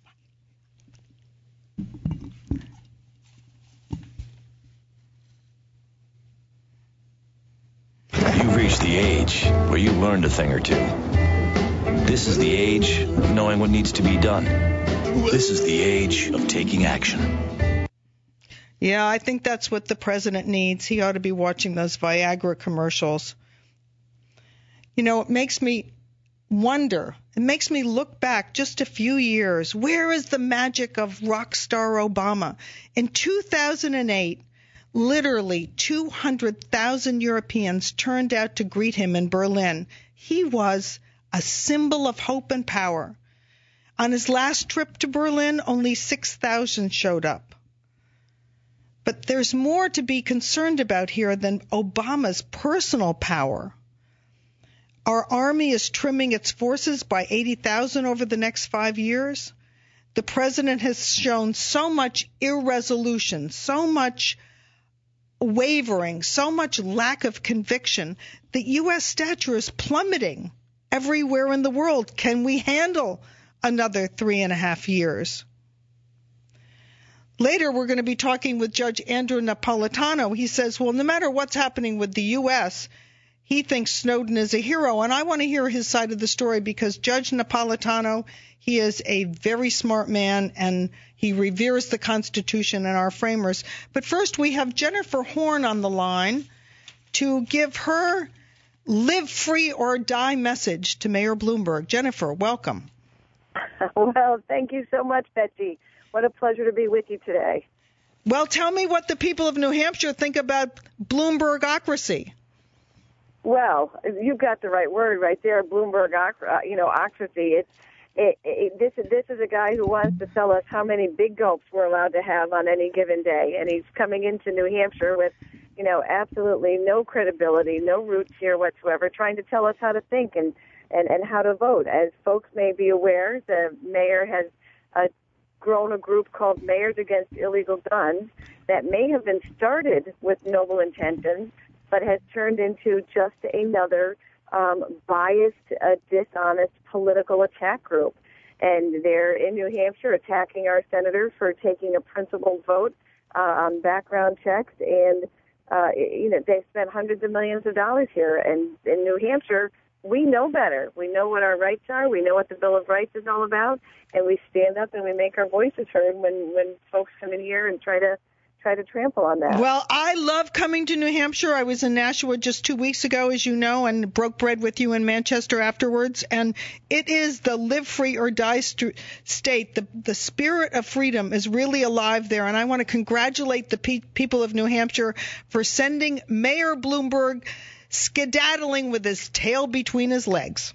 Speaker 13: You've reached the age where you learned a thing or two. This is the age of knowing what needs to be done. This is the age of taking action.
Speaker 2: Yeah, I think that's what the president needs. He ought to be watching those Viagra commercials. You know, it makes me wonder. It makes me look back just a few years. Where is the magic of rock star Obama? In two thousand eight, literally two hundred thousand Europeans turned out to greet him in Berlin. He was a symbol of hope and power. On his last trip to Berlin, only six thousand showed up. But there's more to be concerned about here than Obama's personal power. Our army is trimming its forces by eighty thousand over the next five years. The president has shown so much irresolution, so much wavering, so much lack of conviction that U S stature is plummeting everywhere in the world. Can we handle another three and a half years? Later, we're going to be talking with Judge Andrew Napolitano. He says, well, no matter what's happening with the U S, he thinks Snowden is a hero. And I want to hear his side of the story because Judge Napolitano, he is a very smart man and he reveres the Constitution and our framers. But first, we have Jennifer Horn on the line to give her live free or die message to Mayor Bloomberg. Jennifer, welcome.
Speaker 14: Well, thank you so much, Betsy. What a pleasure to be with you today.
Speaker 2: Well, tell me what the people of New Hampshire think about Bloombergocracy.
Speaker 14: Well, you've got the right word right there, Bloomberg, you know, ocracy. It's it, it, this this is a guy who wants to tell us how many big gulps we're allowed to have on any given day, and he's coming into New Hampshire with, you know, absolutely no credibility, no roots here whatsoever, trying to tell us how to think and and and how to vote. As folks may be aware, the mayor has uh, grown a group called Mayors Against Illegal Guns that may have been started with noble intentions, but has turned into just another um, biased, uh, dishonest political attack group. And they're in New Hampshire attacking our senator for taking a principled vote uh, on background checks and uh, you know, they spent hundreds of millions of dollars here, and in New Hampshire, we know better. We know what our rights are. We know what the Bill of Rights is all about, and we stand up and we make our voices heard when, when folks come in here and try to try to trample on that.
Speaker 2: Well, I love coming to New Hampshire. I was in Nashua just two weeks ago, as you know, and broke bread with you in Manchester afterwards. And it is the live free or die st- state. The, the spirit of freedom is really alive there. And I want to congratulate the pe- people of New Hampshire for sending Mayor Bloomberg skedaddling with his tail between his legs.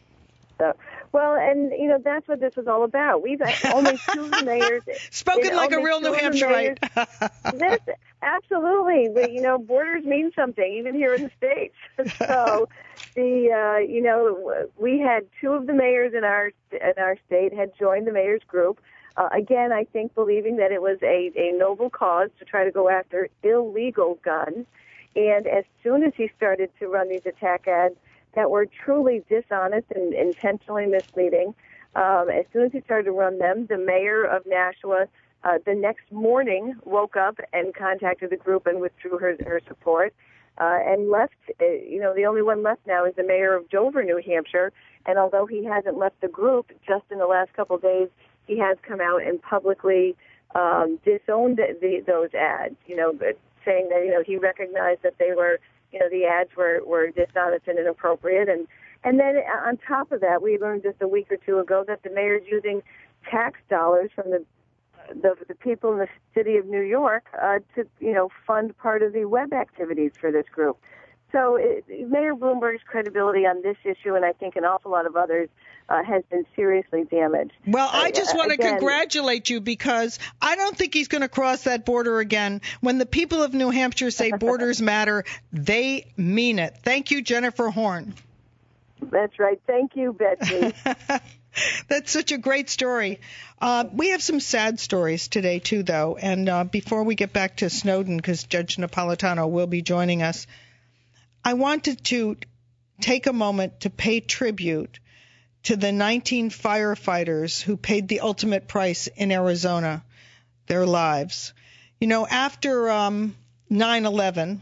Speaker 14: So, well, and, you know, that's what this is all about. We've had only two mayors.
Speaker 2: Spoken like a real New Hampshireite.
Speaker 14: This, absolutely. But, you know, borders mean something, even here in the States. So, the, uh, you know, we had two of the mayors in our in our state had joined the mayor's group. Uh, again, I think believing that it was a, a noble cause to try to go after illegal guns. And as soon as he started to run these attack ads that were truly dishonest and intentionally misleading, um, as soon as he started to run them, the mayor of Nashua uh, the next morning woke up and contacted the group and withdrew her, her support uh, and left. Uh, you know, the only one left now is the mayor of Dover, New Hampshire. And although he hasn't left the group, just in the last couple of days, he has come out and publicly um, disowned the, the, those ads, you know, but saying that, you know, he recognized that they were, you know, the ads were, were dishonest and inappropriate. And, and then on top of that, we learned just a week or two ago that the mayor's using tax dollars from the the, the people in the city of New York uh, to, you know, fund part of the web activities for this group. So it, Mayor Bloomberg's credibility on this issue, and I think an awful lot of others, uh, has been seriously damaged.
Speaker 2: Well, I just
Speaker 14: uh,
Speaker 2: want to
Speaker 14: again,
Speaker 2: congratulate you, because I don't think he's going to cross that border again. When the people of New Hampshire say borders matter, they mean it. Thank you, Jennifer Horn.
Speaker 14: That's right. Thank you, Betsy.
Speaker 2: That's such a great story. Uh, we have some sad stories today, too, though. And uh, before we get back to Snowden, because Judge Napolitano will be joining us, I wanted to take a moment to pay tribute to the nineteen firefighters who paid the ultimate price in Arizona, their lives. You know, after um, nine eleven,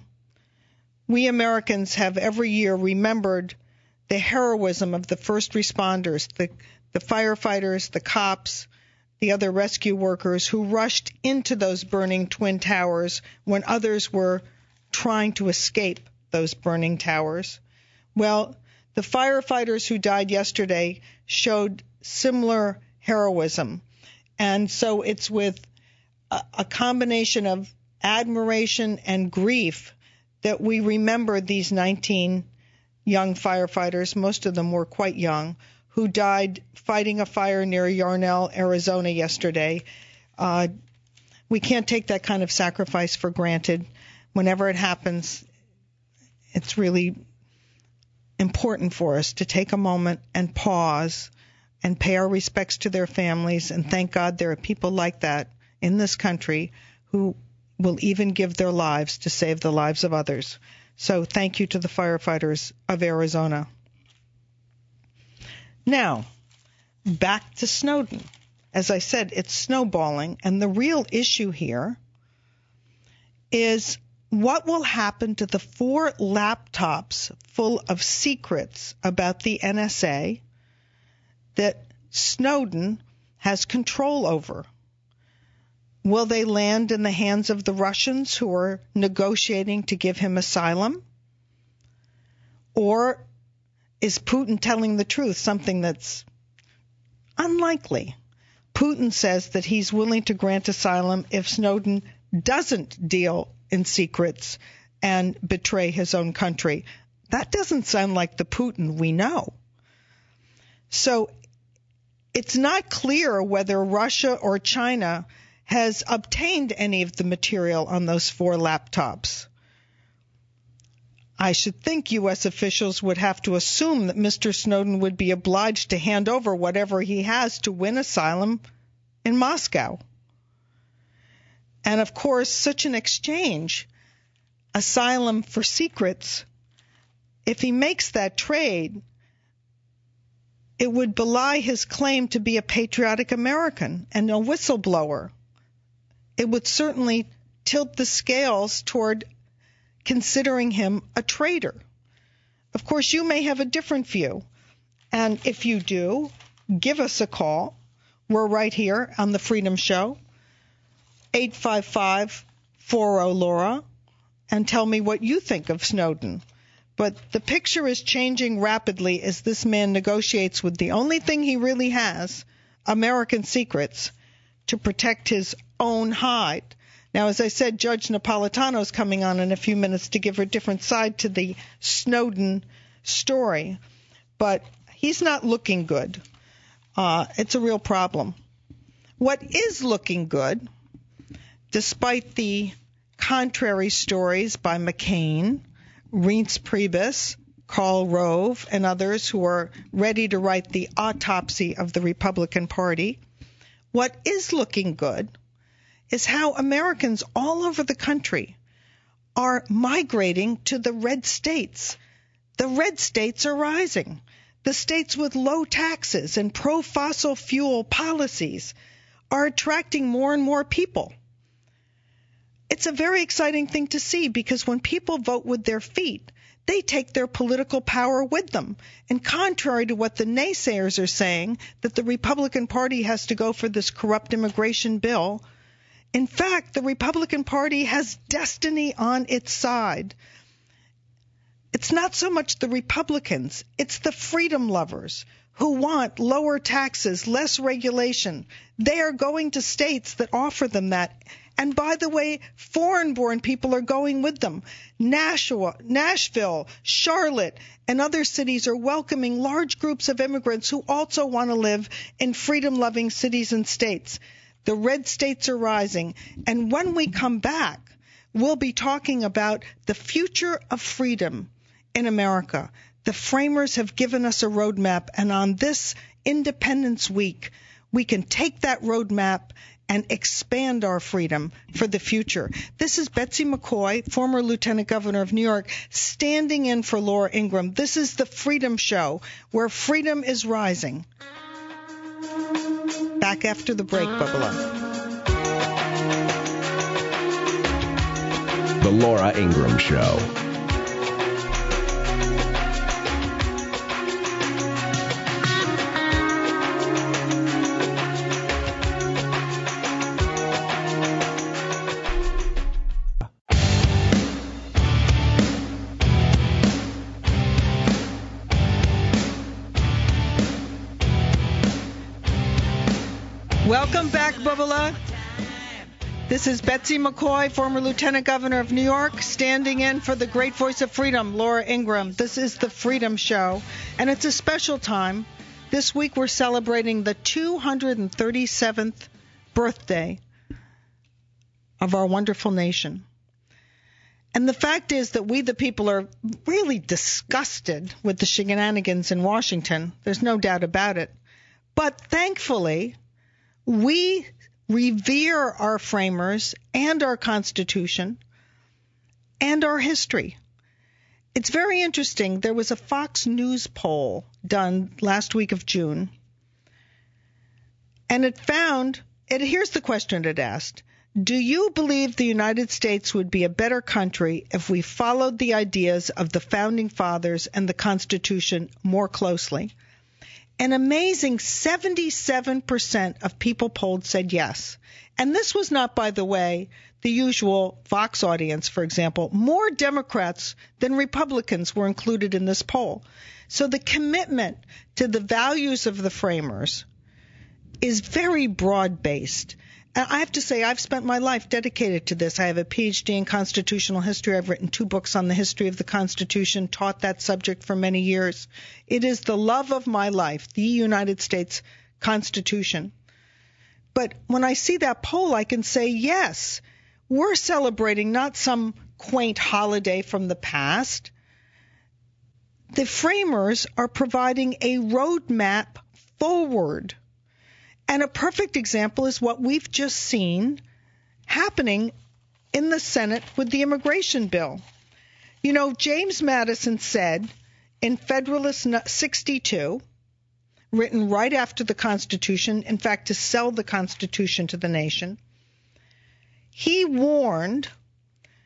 Speaker 2: we Americans have every year remembered the heroism of the first responders, the, the firefighters, the cops, the other rescue workers who rushed into those burning Twin Towers when others were trying to escape those burning towers. Well, the firefighters who died yesterday showed similar heroism. And so it's with a, a combination of admiration and grief that we remember these nineteen young firefighters, most of them were quite young, who died fighting a fire near Yarnell, Arizona yesterday. Uh, we can't take that kind of sacrifice for granted. Whenever it happens, it's really important for us to take a moment and pause and pay our respects to their families, and thank God there are people like that in this country who will even give their lives to save the lives of others. So thank you to the firefighters of Arizona. Now, back to Snowden. As I said, it's snowballing, and the real issue here is what will happen to the four laptops full of secrets about the N S A that Snowden has control over. Will they land in the hands of the Russians who are negotiating to give him asylum? Or is Putin telling the truth, something that's unlikely? Putin says that he's willing to grant asylum if Snowden doesn't deal in secrets and betray his own country. That doesn't sound like the Putin we know. So it's not clear whether Russia or China has obtained any of the material on those four laptops. I should think U S officials would have to assume that Mister Snowden would be obliged to hand over whatever he has to win asylum in Moscow. And of course, such an exchange, asylum for secrets, if he makes that trade, it would belie his claim to be a patriotic American and a whistleblower. It would certainly tilt the scales toward considering him a traitor. Of course, you may have a different view. And if you do, give us a call. We're right here on the Freedom Show, eight five five, four oh, Laura, and tell me what you think of Snowden. But the picture is changing rapidly as this man negotiates with the only thing he really has, American secrets, to protect his own hide. Now, as I said, Judge Napolitano is coming on in a few minutes to give a different side to the Snowden story. But he's not looking good. Uh, it's a real problem. What is looking good, despite the contrary stories by McCain, Reince Priebus, Karl Rove, and others who are ready to write the autopsy of the Republican Party, what is looking good is how Americans all over the country are migrating to the red states. The red states are rising. The states with low taxes and pro-fossil fuel policies are attracting more and more people. It's a very exciting thing to see because when people vote with their feet, they take their political power with them. And contrary to what the naysayers are saying, that the Republican Party has to go for this corrupt immigration bill, in fact, the Republican Party has destiny on its side. It's not so much the Republicans, it's the freedom lovers who want lower taxes, less regulation. They are going to states that offer them that. And by the way, foreign-born people are going with them. Nashua, Nashville, Charlotte, and other cities are welcoming large groups of immigrants who also want to live in freedom-loving cities and states. The red states are rising. And when we come back, we'll be talking about the future of freedom in America. The framers have given us a roadmap, and on this Independence Week, we can take that roadmap and expand our freedom for the future. This is Betsy McCoy, former Lieutenant Governor of New York, standing in for Laura Ingraham. This is the Freedom Show, where freedom is rising. Back after the break, Bubba.
Speaker 1: The Laura Ingraham Show.
Speaker 2: Welcome back, Bubba. This is Betsy McCoy, former Lieutenant Governor of New York, standing in for the great voice of freedom, Laura Ingraham. This is the Freedom Show, and it's a special time. This week we're celebrating the two hundred thirty-seventh birthday of our wonderful nation. And the fact is that we, the people, are really disgusted with the shenanigans in Washington. There's no doubt about it. But thankfully, we revere our framers and our Constitution and our history. It's very interesting. There was a Fox News poll done last week of June, and it found, it, here's the question it asked: do you believe the United States would be a better country if we followed the ideas of the Founding Fathers and the Constitution more closely? An amazing seventy-seven percent of people polled said yes. And this was not, by the way, the usual Fox audience, for example. More Democrats than Republicans were included in this poll. So the commitment to the values of the framers is very broad-based. And I have to say, I've spent my life dedicated to this. I have a P H D in constitutional history. I've written two books on the history of the Constitution, taught that subject for many years. It is the love of my life, the United States Constitution. But when I see that poll, I can say, yes, we're celebrating not some quaint holiday from the past. The framers are providing a roadmap forward. And a perfect example is what we've just seen happening in the Senate with the immigration bill. You know, James Madison said in Federalist sixty-two, written right after the Constitution, in fact, to sell the Constitution to the nation, he warned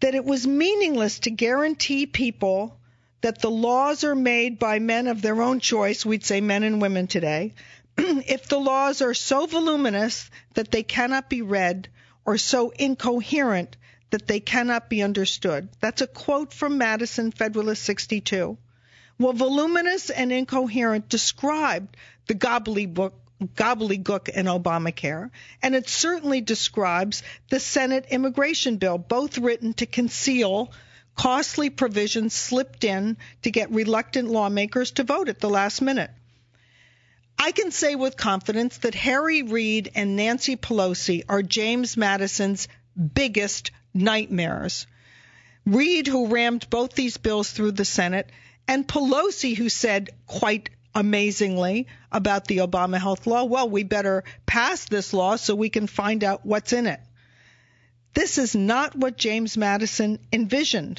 Speaker 2: that it was meaningless to guarantee people that the laws are made by men of their own choice, we'd say men and women today, if the laws are so voluminous that they cannot be read or so incoherent that they cannot be understood. That's a quote from Madison, Federalist sixty-two. Well, voluminous and incoherent described the gobbledygook, gobbledygook in Obamacare, and it certainly describes the Senate immigration bill, both written to conceal costly provisions slipped in to get reluctant lawmakers to vote at the last minute. I can say with confidence that Harry Reid and Nancy Pelosi are James Madison's biggest nightmares. Reid, who rammed both these bills through the Senate, and Pelosi, who said quite amazingly about the Obama health law, well, we better pass this law so we can find out what's in it. This is not what James Madison envisioned.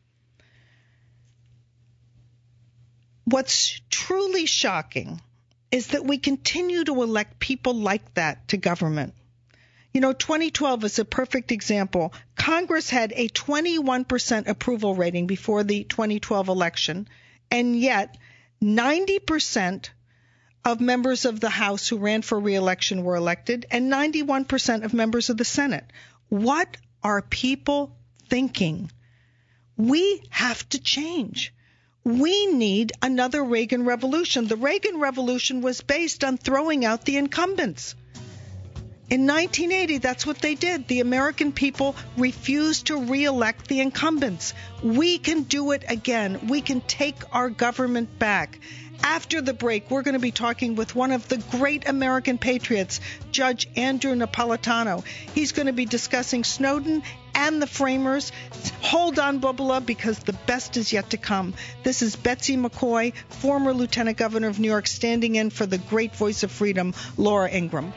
Speaker 2: What's truly shocking is that we continue to elect people like that to government. You know, twenty twelve is a perfect example. Congress had a twenty-one percent approval rating before the twenty twelve election, and yet ninety percent of members of the House who ran for re-election were elected, and ninety-one percent of members of the Senate. What are people thinking? We have to change. We need another Reagan revolution. The Reagan revolution was based on throwing out the incumbents. In nineteen eighty, that's what they did. The American people refused to re-elect the incumbents. We can do it again. We can take our government back. After the break, we're going to be talking with one of the great American patriots, Judge Andrew Napolitano. He's going to be discussing Snowden and the framers. Hold on, Bubala, because the best is yet to come. This is Betsy McCoy, former Lieutenant Governor of New York, standing in for the great voice of freedom, Laura Ingraham.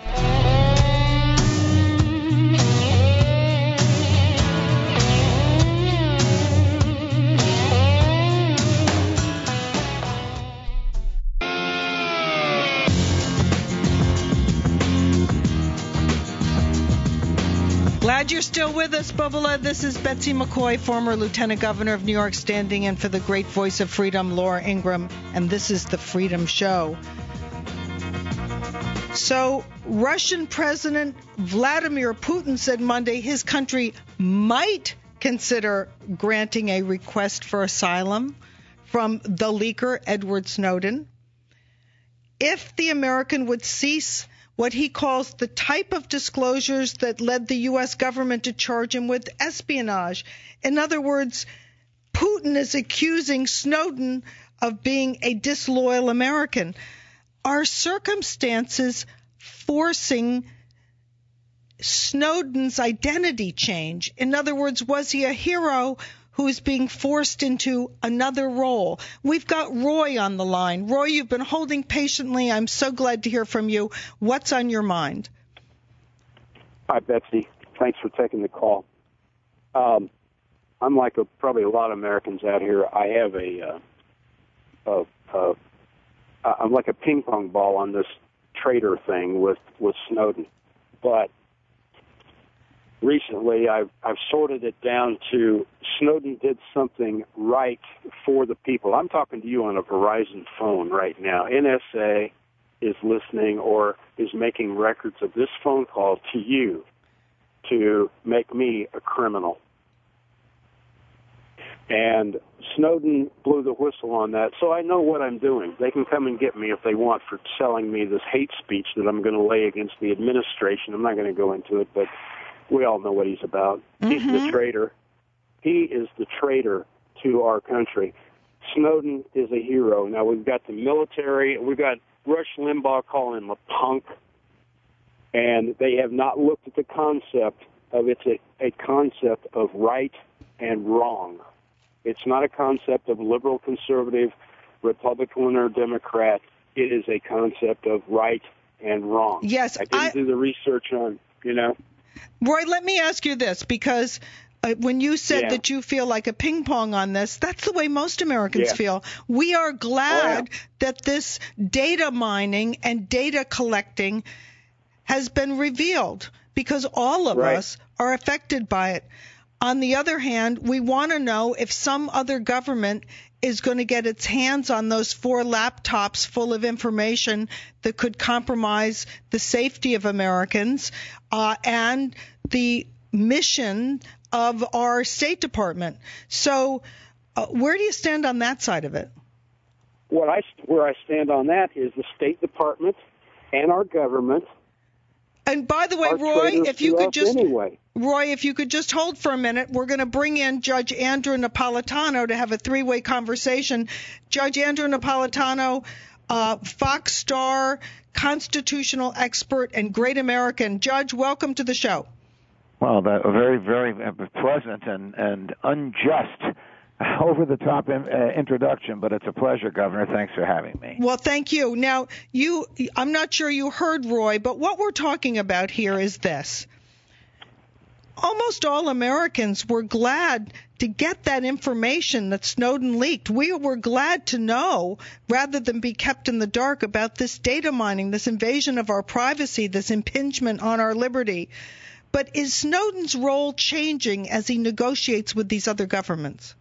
Speaker 2: Glad you're still with us, Bubala. This is Betsy McCoy, former Lieutenant Governor of New York, standing in for the great voice of freedom, Laura Ingraham, and this is The Freedom Show. So, Russian President Vladimir Putin said Monday his country might consider granting a request for asylum from the leaker Edward Snowden if the American would cease what he calls the type of disclosures that led the U S government to charge him with espionage. In other words, Putin is accusing Snowden of being a disloyal American. Are circumstances forcing Snowden's identity change? In other words, was he a hero who is being forced into another role? We've got Roy on the line. Roy, you've been holding patiently. I'm so glad to hear from you. What's on your mind?
Speaker 15: Hi, Betsy. Thanks for taking the call. Um, I'm like a, probably a lot of Americans out here. I have a, uh, a, a, I'm like a ping pong ball on this traitor thing with, with Snowden. But recently, I've, I've sorted it down to Snowden did something right for the people. I'm talking to you on a Verizon phone right now. N S A is listening or is making records of this phone call to you to make me a criminal. And Snowden blew the whistle on that, so I know what I'm doing. They can come and get me if they want for selling me this hate speech that I'm going to lay against the administration. I'm not going to go into it, but we all know what he's about. Mm-hmm. He's the traitor. He is the traitor to our country. Snowden is a hero. Now, we've got the military. We've got Rush Limbaugh calling him a punk. And they have not looked at the concept of it's a, a concept of right and wrong. It's not a concept of liberal, conservative, Republican, or Democrat. It is a concept of right and wrong.
Speaker 2: Yes,
Speaker 15: I didn't
Speaker 2: I...
Speaker 15: do the research on, you know.
Speaker 2: Roy, let me ask you this, because uh, when you said
Speaker 15: yeah.
Speaker 2: that you feel like a ping pong on this, that's the way most Americans
Speaker 15: yeah.
Speaker 2: feel. We are glad
Speaker 15: oh, yeah.
Speaker 2: that this data mining and data collecting has been revealed, because all of
Speaker 15: right.
Speaker 2: us are affected by it. On the other hand, we want to know if some other government is going to get its hands on those four laptops full of information that could compromise the safety of Americans uh, and the mission of our State Department. So uh, where do you stand on that side of it?
Speaker 15: What I, where I stand on that is the State Department and our government.
Speaker 2: And by the way,
Speaker 15: are
Speaker 2: Roy,
Speaker 15: traitors
Speaker 2: if you
Speaker 15: to
Speaker 2: could
Speaker 15: us
Speaker 2: just
Speaker 15: anyway.
Speaker 2: Roy, if you could just hold for a minute, we're going to bring in Judge Andrew Napolitano to have a three-way conversation. Judge Andrew Napolitano, uh, Fox star, constitutional expert, and great American. Judge, welcome to the show.
Speaker 16: Well, that very, very pleasant and, and unjust, over-the-top in, uh, introduction, but it's a pleasure, Governor. Thanks for having me.
Speaker 2: Well, thank you. Now, you, I'm not sure you heard Roy, but what we're talking about here is this. Almost all Americans were glad to get that information that Snowden leaked. We were glad to know, rather than be kept in the dark, about this data mining, this invasion of our privacy, this impingement on our liberty. But is Snowden's role changing as he negotiates with these other governments?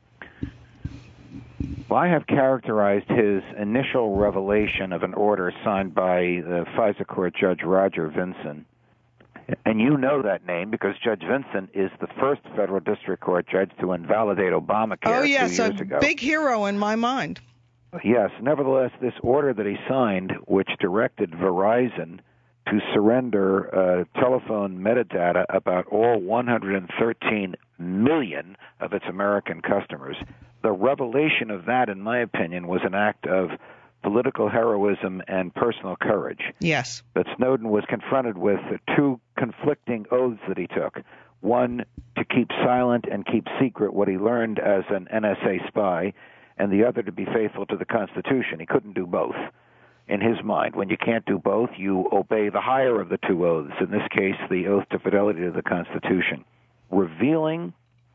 Speaker 16: Well, I have characterized his initial revelation of an order signed by the FISA court Judge Roger Vinson. And you know that name because Judge Vinson is the first federal district court judge to invalidate Obamacare
Speaker 2: oh, yes,
Speaker 16: two years
Speaker 2: a
Speaker 16: ago.
Speaker 2: Big hero in my mind.
Speaker 16: Yes. Nevertheless, this order that he signed, which directed Verizon to surrender uh, telephone metadata about all one hundred thirteen million of its American customers, the revelation of that, in my opinion, was an act of political heroism and personal courage.
Speaker 2: Yes.
Speaker 16: That Snowden was confronted with two conflicting oaths that he took. One, to keep silent and keep secret what he learned as an N S A spy, and the other to be faithful to the Constitution. He couldn't do both. In his mind, when you can't do both, you obey the higher of the two oaths, in this case, the oath to fidelity to the Constitution. Revealing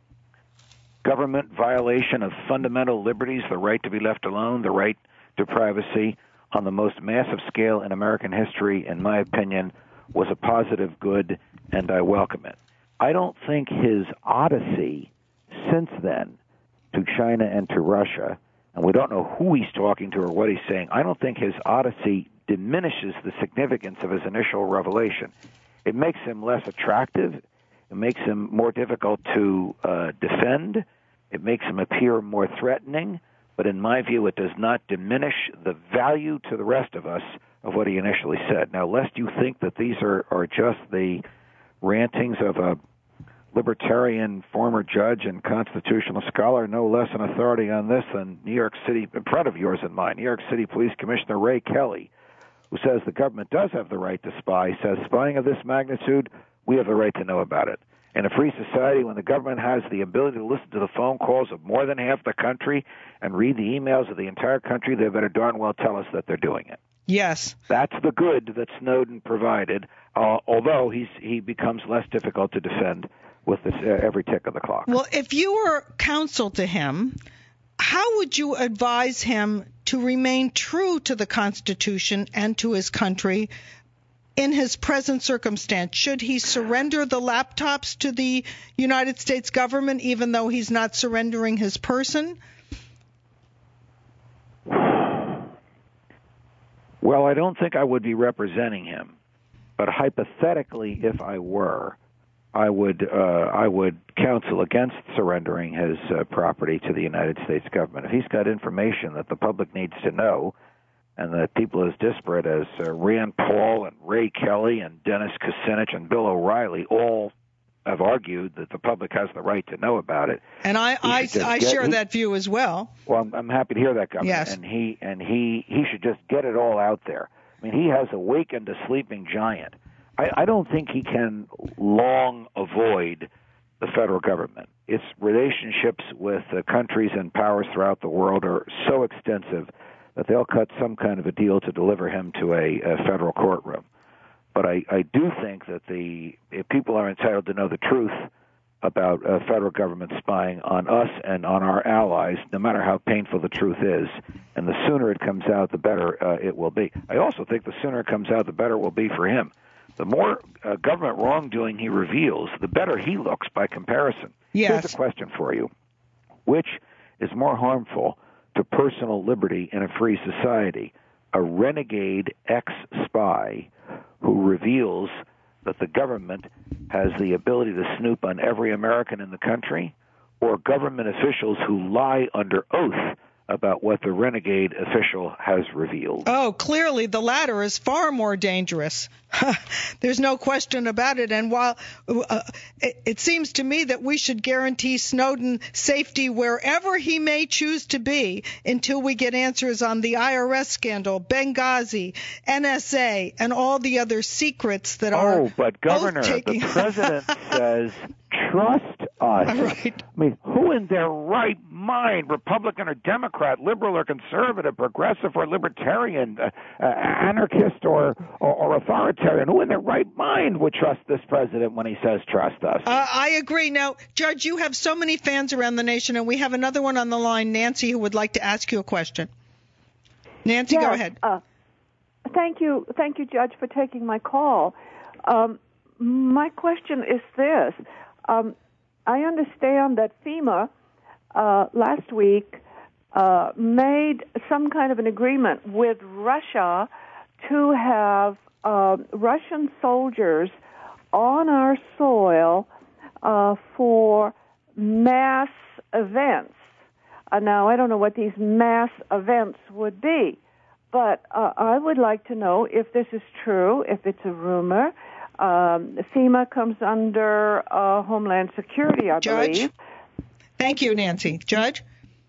Speaker 16: government violation of fundamental liberties, the right to be left alone, the right to privacy, on the most massive scale in American history, in my opinion, was a positive good, and I welcome it. I don't think his odyssey since then to China and to Russia, and we don't know who he's talking to or what he's saying, I don't think his odyssey diminishes the significance of his initial revelation. It makes him less attractive. It makes him more difficult to uh, defend. It makes him appear more threatening. But in my view, it does not diminish the value to the rest of us of what he initially said. Now, lest you think that these are, are just the rantings of a libertarian former judge and constitutional scholar, no less an authority on this than New York City, in front of yours and mine, New York City Police Commissioner Ray Kelly, who says the government does have the right to spy, says spying of this magnitude, we have the right to know about it. In a free society, when the government has the ability to listen to the phone calls of more than half the country and read the emails of the entire country, they better darn well tell us that they're doing it.
Speaker 2: Yes.
Speaker 16: That's the good that Snowden provided, uh, although he's, he becomes less difficult to defend with this, uh, every tick of the clock.
Speaker 2: Well, if you were counsel to him, how would you advise him to remain true to the Constitution and to his country in his present circumstance? Should he surrender the laptops to the United States government even though he's not surrendering his person?
Speaker 16: Well, I don't think I would be representing him. But hypothetically, if I were, I would uh, I would counsel against surrendering his uh, property to the United States government. If he's got information that the public needs to know, and that people as disparate as uh, Rand Paul and Ray Kelly and Dennis Kucinich and Bill O'Reilly all have argued that the public has the right to know about it.
Speaker 2: And I I, I
Speaker 16: get,
Speaker 2: share
Speaker 16: he,
Speaker 2: that view as well.
Speaker 16: Well, I'm, I'm happy to hear that, Governor.
Speaker 2: Yes.
Speaker 16: And he and he he should just get it all out there. I mean, he has awakened a sleeping giant. I, I don't think he can long avoid the federal government. Its relationships with uh, countries and powers throughout the world are so extensive that they'll cut some kind of a deal to deliver him to a, a federal courtroom. But I, I do think that the if people are entitled to know the truth about uh, federal government spying on us and on our allies, no matter how painful the truth is. And the sooner it comes out, the better uh, it will be. I also think the sooner it comes out, the better it will be for him, the more uh, government wrongdoing he reveals, the better he looks by comparison.
Speaker 2: Yes.
Speaker 16: Here's a question for you. Which is more harmful to personal liberty in a free society? A renegade ex-spy who reveals that the government has the ability to snoop on every American in the country, or government officials who lie under oath about what the renegade official has revealed?
Speaker 2: Oh, clearly the latter is far more dangerous. There's no question about it. And while uh, it, it seems to me that we should guarantee Snowden safety wherever he may choose to be until we get answers on the I R S scandal, Benghazi, N S A, and all the other secrets that are.
Speaker 16: Oh, but Governor,
Speaker 2: taking...
Speaker 16: the president says, trust us.
Speaker 2: Right.
Speaker 16: I mean, who in their right mind, Republican or Democrat, liberal or conservative, progressive or libertarian, uh, uh, anarchist or, or, or authoritarian, who in their right mind would trust this president when he says trust us?
Speaker 2: Uh, I agree. Now, Judge, you have so many fans around the nation, and we have another one on the line, Nancy, who would like to ask you a question. Nancy,
Speaker 17: yes,
Speaker 2: go ahead.
Speaker 17: Uh, thank you, thank you, Judge, for taking my call. Um, my question is this. Um, I understand that FEMA uh, last week uh, made some kind of an agreement with Russia to have uh, Russian soldiers on our soil uh, for mass events. Uh, now, I don't know what these mass events would be, but uh, I would like to know if this is true, if it's a rumor. Um, FEMA comes under uh, Homeland Security, I
Speaker 2: Judge?
Speaker 17: believe.
Speaker 2: Thank you, Nancy. Judge?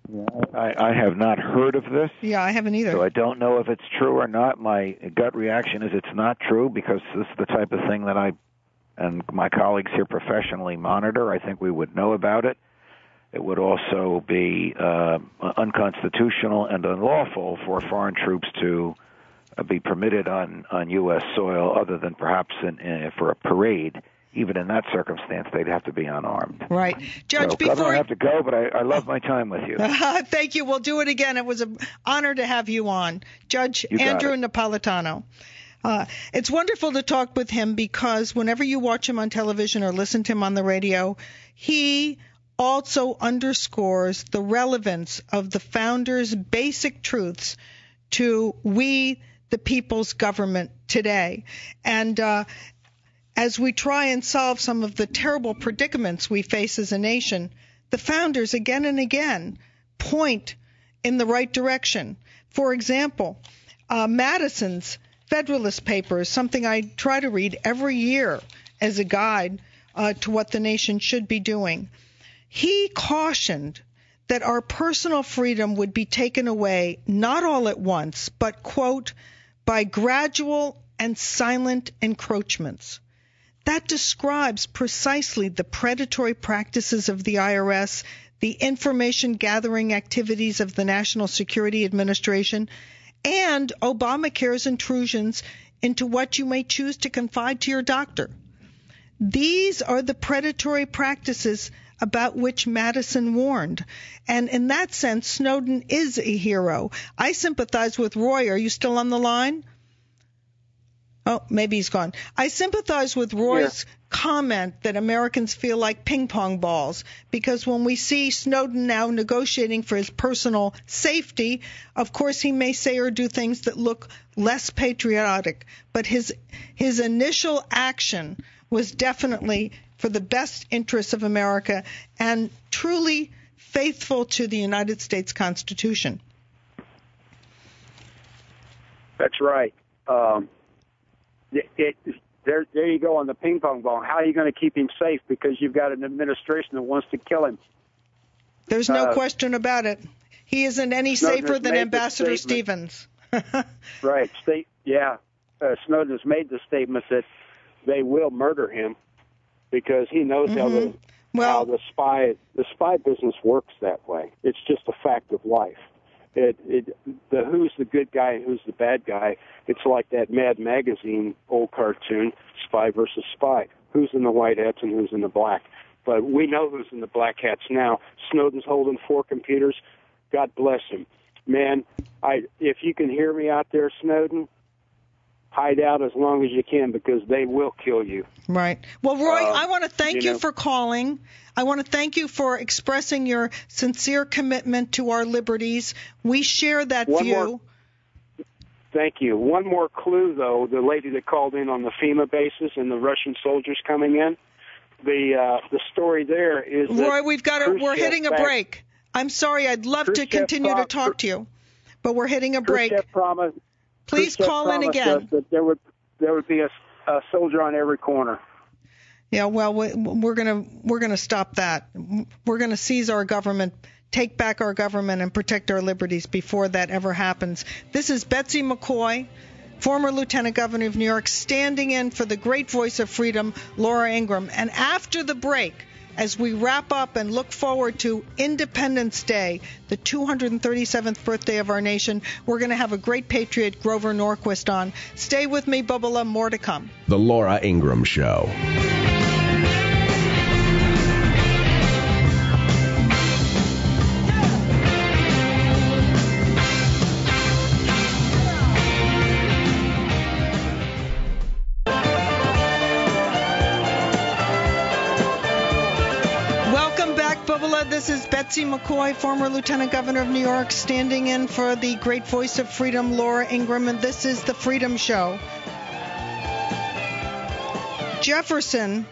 Speaker 16: I, I have not heard of this.
Speaker 2: Yeah, I haven't either.
Speaker 16: So I don't know if it's true or not. My gut reaction is it's not true because this is the type of thing that I and my colleagues here professionally monitor. I think we would know about it. It would also be uh, unconstitutional and unlawful for foreign troops to uh, be permitted on, on U S soil other than perhaps in, in, for a parade. Even in that circumstance, they'd have to be unarmed.
Speaker 2: Right. Judge,
Speaker 16: so,
Speaker 2: before...
Speaker 16: Governor, I have to go, but I, I love my time with you.
Speaker 2: Thank you. We'll do it again. It was an honor to have you on. Judge
Speaker 16: You got
Speaker 2: Andrew
Speaker 16: it.
Speaker 2: Napolitano. Uh, it's wonderful to talk with him because whenever you watch him on television or listen to him on the radio, he also underscores the relevance of the founders' basic truths to we, the people's government today. And uh, as we try and solve some of the terrible predicaments we face as a nation, the founders again and again point in the right direction. For example, uh, Madison's Federalist Papers, something I try to read every year as a guide uh, to what the nation should be doing. He cautioned that our personal freedom would be taken away not all at once, but, quote, by gradual and silent encroachments. That describes precisely the predatory practices of the I R S, the information gathering activities of the National Security Administration, and Obamacare's intrusions into what you may choose to confide to your doctor. These are the predatory practices about which Madison warned. And in that sense, Snowden is a hero. I sympathize with Roy. Are you still on the line? Oh, maybe he's gone. I sympathize with Roy's yeah. comment that Americans feel like ping pong balls because when we see Snowden now negotiating for his personal safety, of course he may say or do things that look less patriotic. But his his initial action was definitely for the best interests of America and truly faithful to the United States Constitution.
Speaker 15: That's right. Um, it, it, there, there you go on the ping pong ball. How are you going to keep him safe? Because you've got an administration that wants to kill him.
Speaker 2: There's no
Speaker 15: uh,
Speaker 2: question about it. He isn't any
Speaker 15: Snowden
Speaker 2: safer than
Speaker 15: made
Speaker 2: Ambassador Stevens.
Speaker 15: Right. State, yeah. Uh, Snowden has made the statement that they will murder him because he knows
Speaker 2: mm-hmm.
Speaker 15: how the
Speaker 2: well,
Speaker 15: how the spy the spy business works that way. It's just a fact of life. It, it, the who's the good guy and who's the bad guy. It's like that Mad Magazine old cartoon, Spy versus Spy. Who's in the white hats and who's in the black? But we know who's in the black hats now. Snowden's holding four computers. God bless him, man. I if you can hear me out there, Snowden, hide out as long as you can because they will kill you.
Speaker 2: Right. Well, Roy,
Speaker 15: Uh,
Speaker 2: I want to thank
Speaker 15: you
Speaker 2: you
Speaker 15: know.
Speaker 2: for calling. I want to thank you for expressing your sincere commitment to our liberties. We share that
Speaker 15: One
Speaker 2: view.
Speaker 15: more- Thank you. One more clue, though, the lady that called in on the FEMA bases and the Russian soldiers coming in, the uh, the story there is that
Speaker 2: Roy, we've got to, we're
Speaker 15: Khrushchev
Speaker 2: hitting a
Speaker 15: back-
Speaker 2: break. I'm sorry. I'd love to
Speaker 15: Khrushchev
Speaker 2: continue to
Speaker 15: prom-
Speaker 2: talk to you, but we're hitting a break.
Speaker 15: Khrushchev promised,
Speaker 2: Please
Speaker 15: Khrushchev
Speaker 2: call in
Speaker 15: promised
Speaker 2: again.
Speaker 15: us that there would there would be a, a soldier on every corner.
Speaker 2: Yeah, well, we- we're gonna we're gonna stop that. We're gonna seize our government, take back our government, and protect our liberties before that ever happens. This is Betsy McCoy, former Lieutenant Governor of New York, standing in for the great voice of freedom, Laura Ingraham. And after the break, as we wrap up and look forward to Independence Day, the two hundred thirty-seventh birthday of our nation, we're going to have a great patriot, Grover Norquist, on. Stay with me, Bubba. More to come.
Speaker 1: The Laura Ingraham Show.
Speaker 2: Welcome back, Bubba. This is Betsy McCoy, former Lieutenant Governor of New York, standing in for the great voice of freedom, Laura Ingraham, and this is The Freedom Show. Jefferson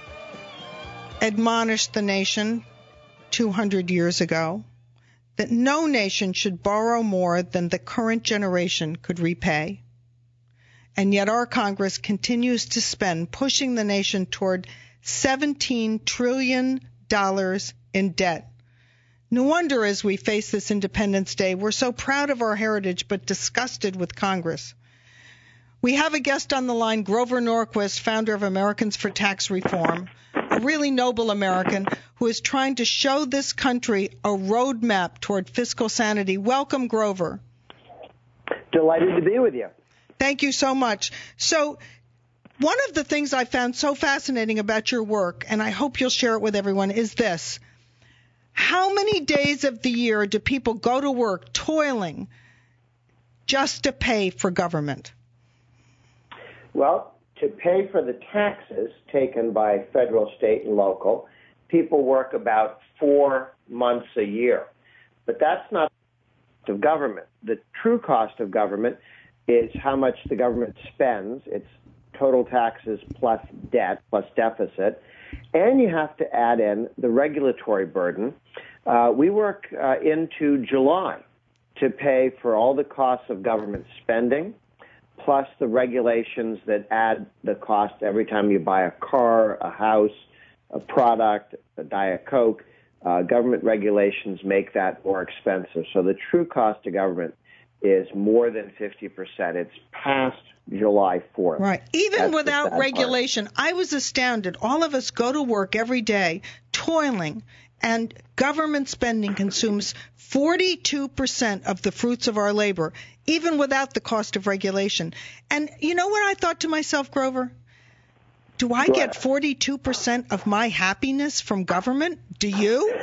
Speaker 2: admonished the nation two hundred years ago that no nation should borrow more than the current generation could repay. And yet our Congress continues to spend, pushing the nation toward seventeen trillion dollars in debt. No wonder as we face this Independence Day, we're so proud of our heritage but disgusted with Congress. We have a guest on the line, Grover Norquist, founder of Americans for Tax Reform, a really noble American who is trying to show this country a roadmap toward fiscal sanity. Welcome, Grover.
Speaker 18: Delighted to be with you.
Speaker 2: Thank you so much. So one of the things I found so fascinating about your work, and I hope you'll share it with everyone, is this. How many days of the year do people go to work toiling just to pay for government?
Speaker 18: Well, to pay for the taxes taken by federal, state, and local, people work about four months a year. But that's not the cost of government. The true cost of government is how much the government spends. It's total taxes plus debt plus deficit. And you have to add in the regulatory burden. Uh, we work uh, into July to pay for all the costs of government spending, plus the regulations that add the cost every time you buy a car, a house, a product, a Diet Coke. Uh, government regulations make that more expensive. So the true cost of government is more than fifty percent. It's past July fourth.
Speaker 2: Right. Even
Speaker 18: That's the
Speaker 2: without
Speaker 18: sad
Speaker 2: regulation, I was astounded. All of us go to work every day toiling, and government spending consumes forty-two percent of the fruits of our labor, even without the cost of regulation. And you know what I thought to myself, Grover? Do I
Speaker 18: Go
Speaker 2: get
Speaker 18: ahead.
Speaker 2: forty-two percent of my happiness from government? Do you?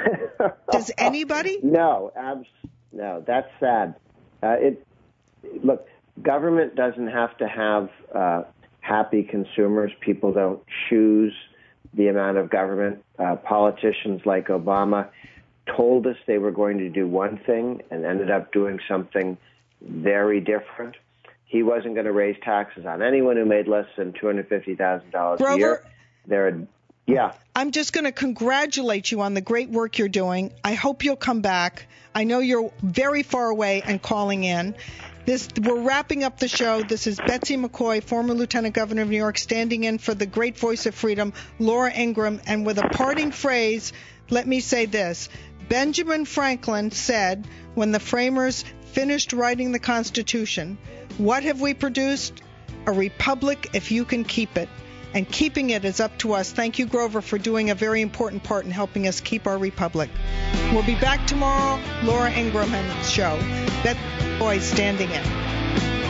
Speaker 2: Does anybody?
Speaker 18: No, abs- no, that's sad. Uh, it look, government doesn't have to have uh, happy consumers. People don't choose the amount of government. Uh, politicians like Obama told us they were going to do one thing and ended up doing something very different. He wasn't going to raise taxes on anyone who made less than two hundred fifty thousand dollars a year. There, yeah.
Speaker 2: I'm just going to congratulate you on the great work you're doing. I hope you'll come back. I know you're very far away and calling in. This, we're wrapping up the show. This is Betsy McCoy, former Lieutenant Governor of New York, standing in for the great voice of freedom, Laura Ingraham. And with a parting phrase, let me say this. Benjamin Franklin said when the framers finished writing the Constitution, what have we produced? A republic if you can keep it. And keeping it is up to us. Thank you, Grover, for doing a very important part in helping us keep our republic. We'll be back tomorrow. Laura Ingraham and the show. Betsy McCoy standing in.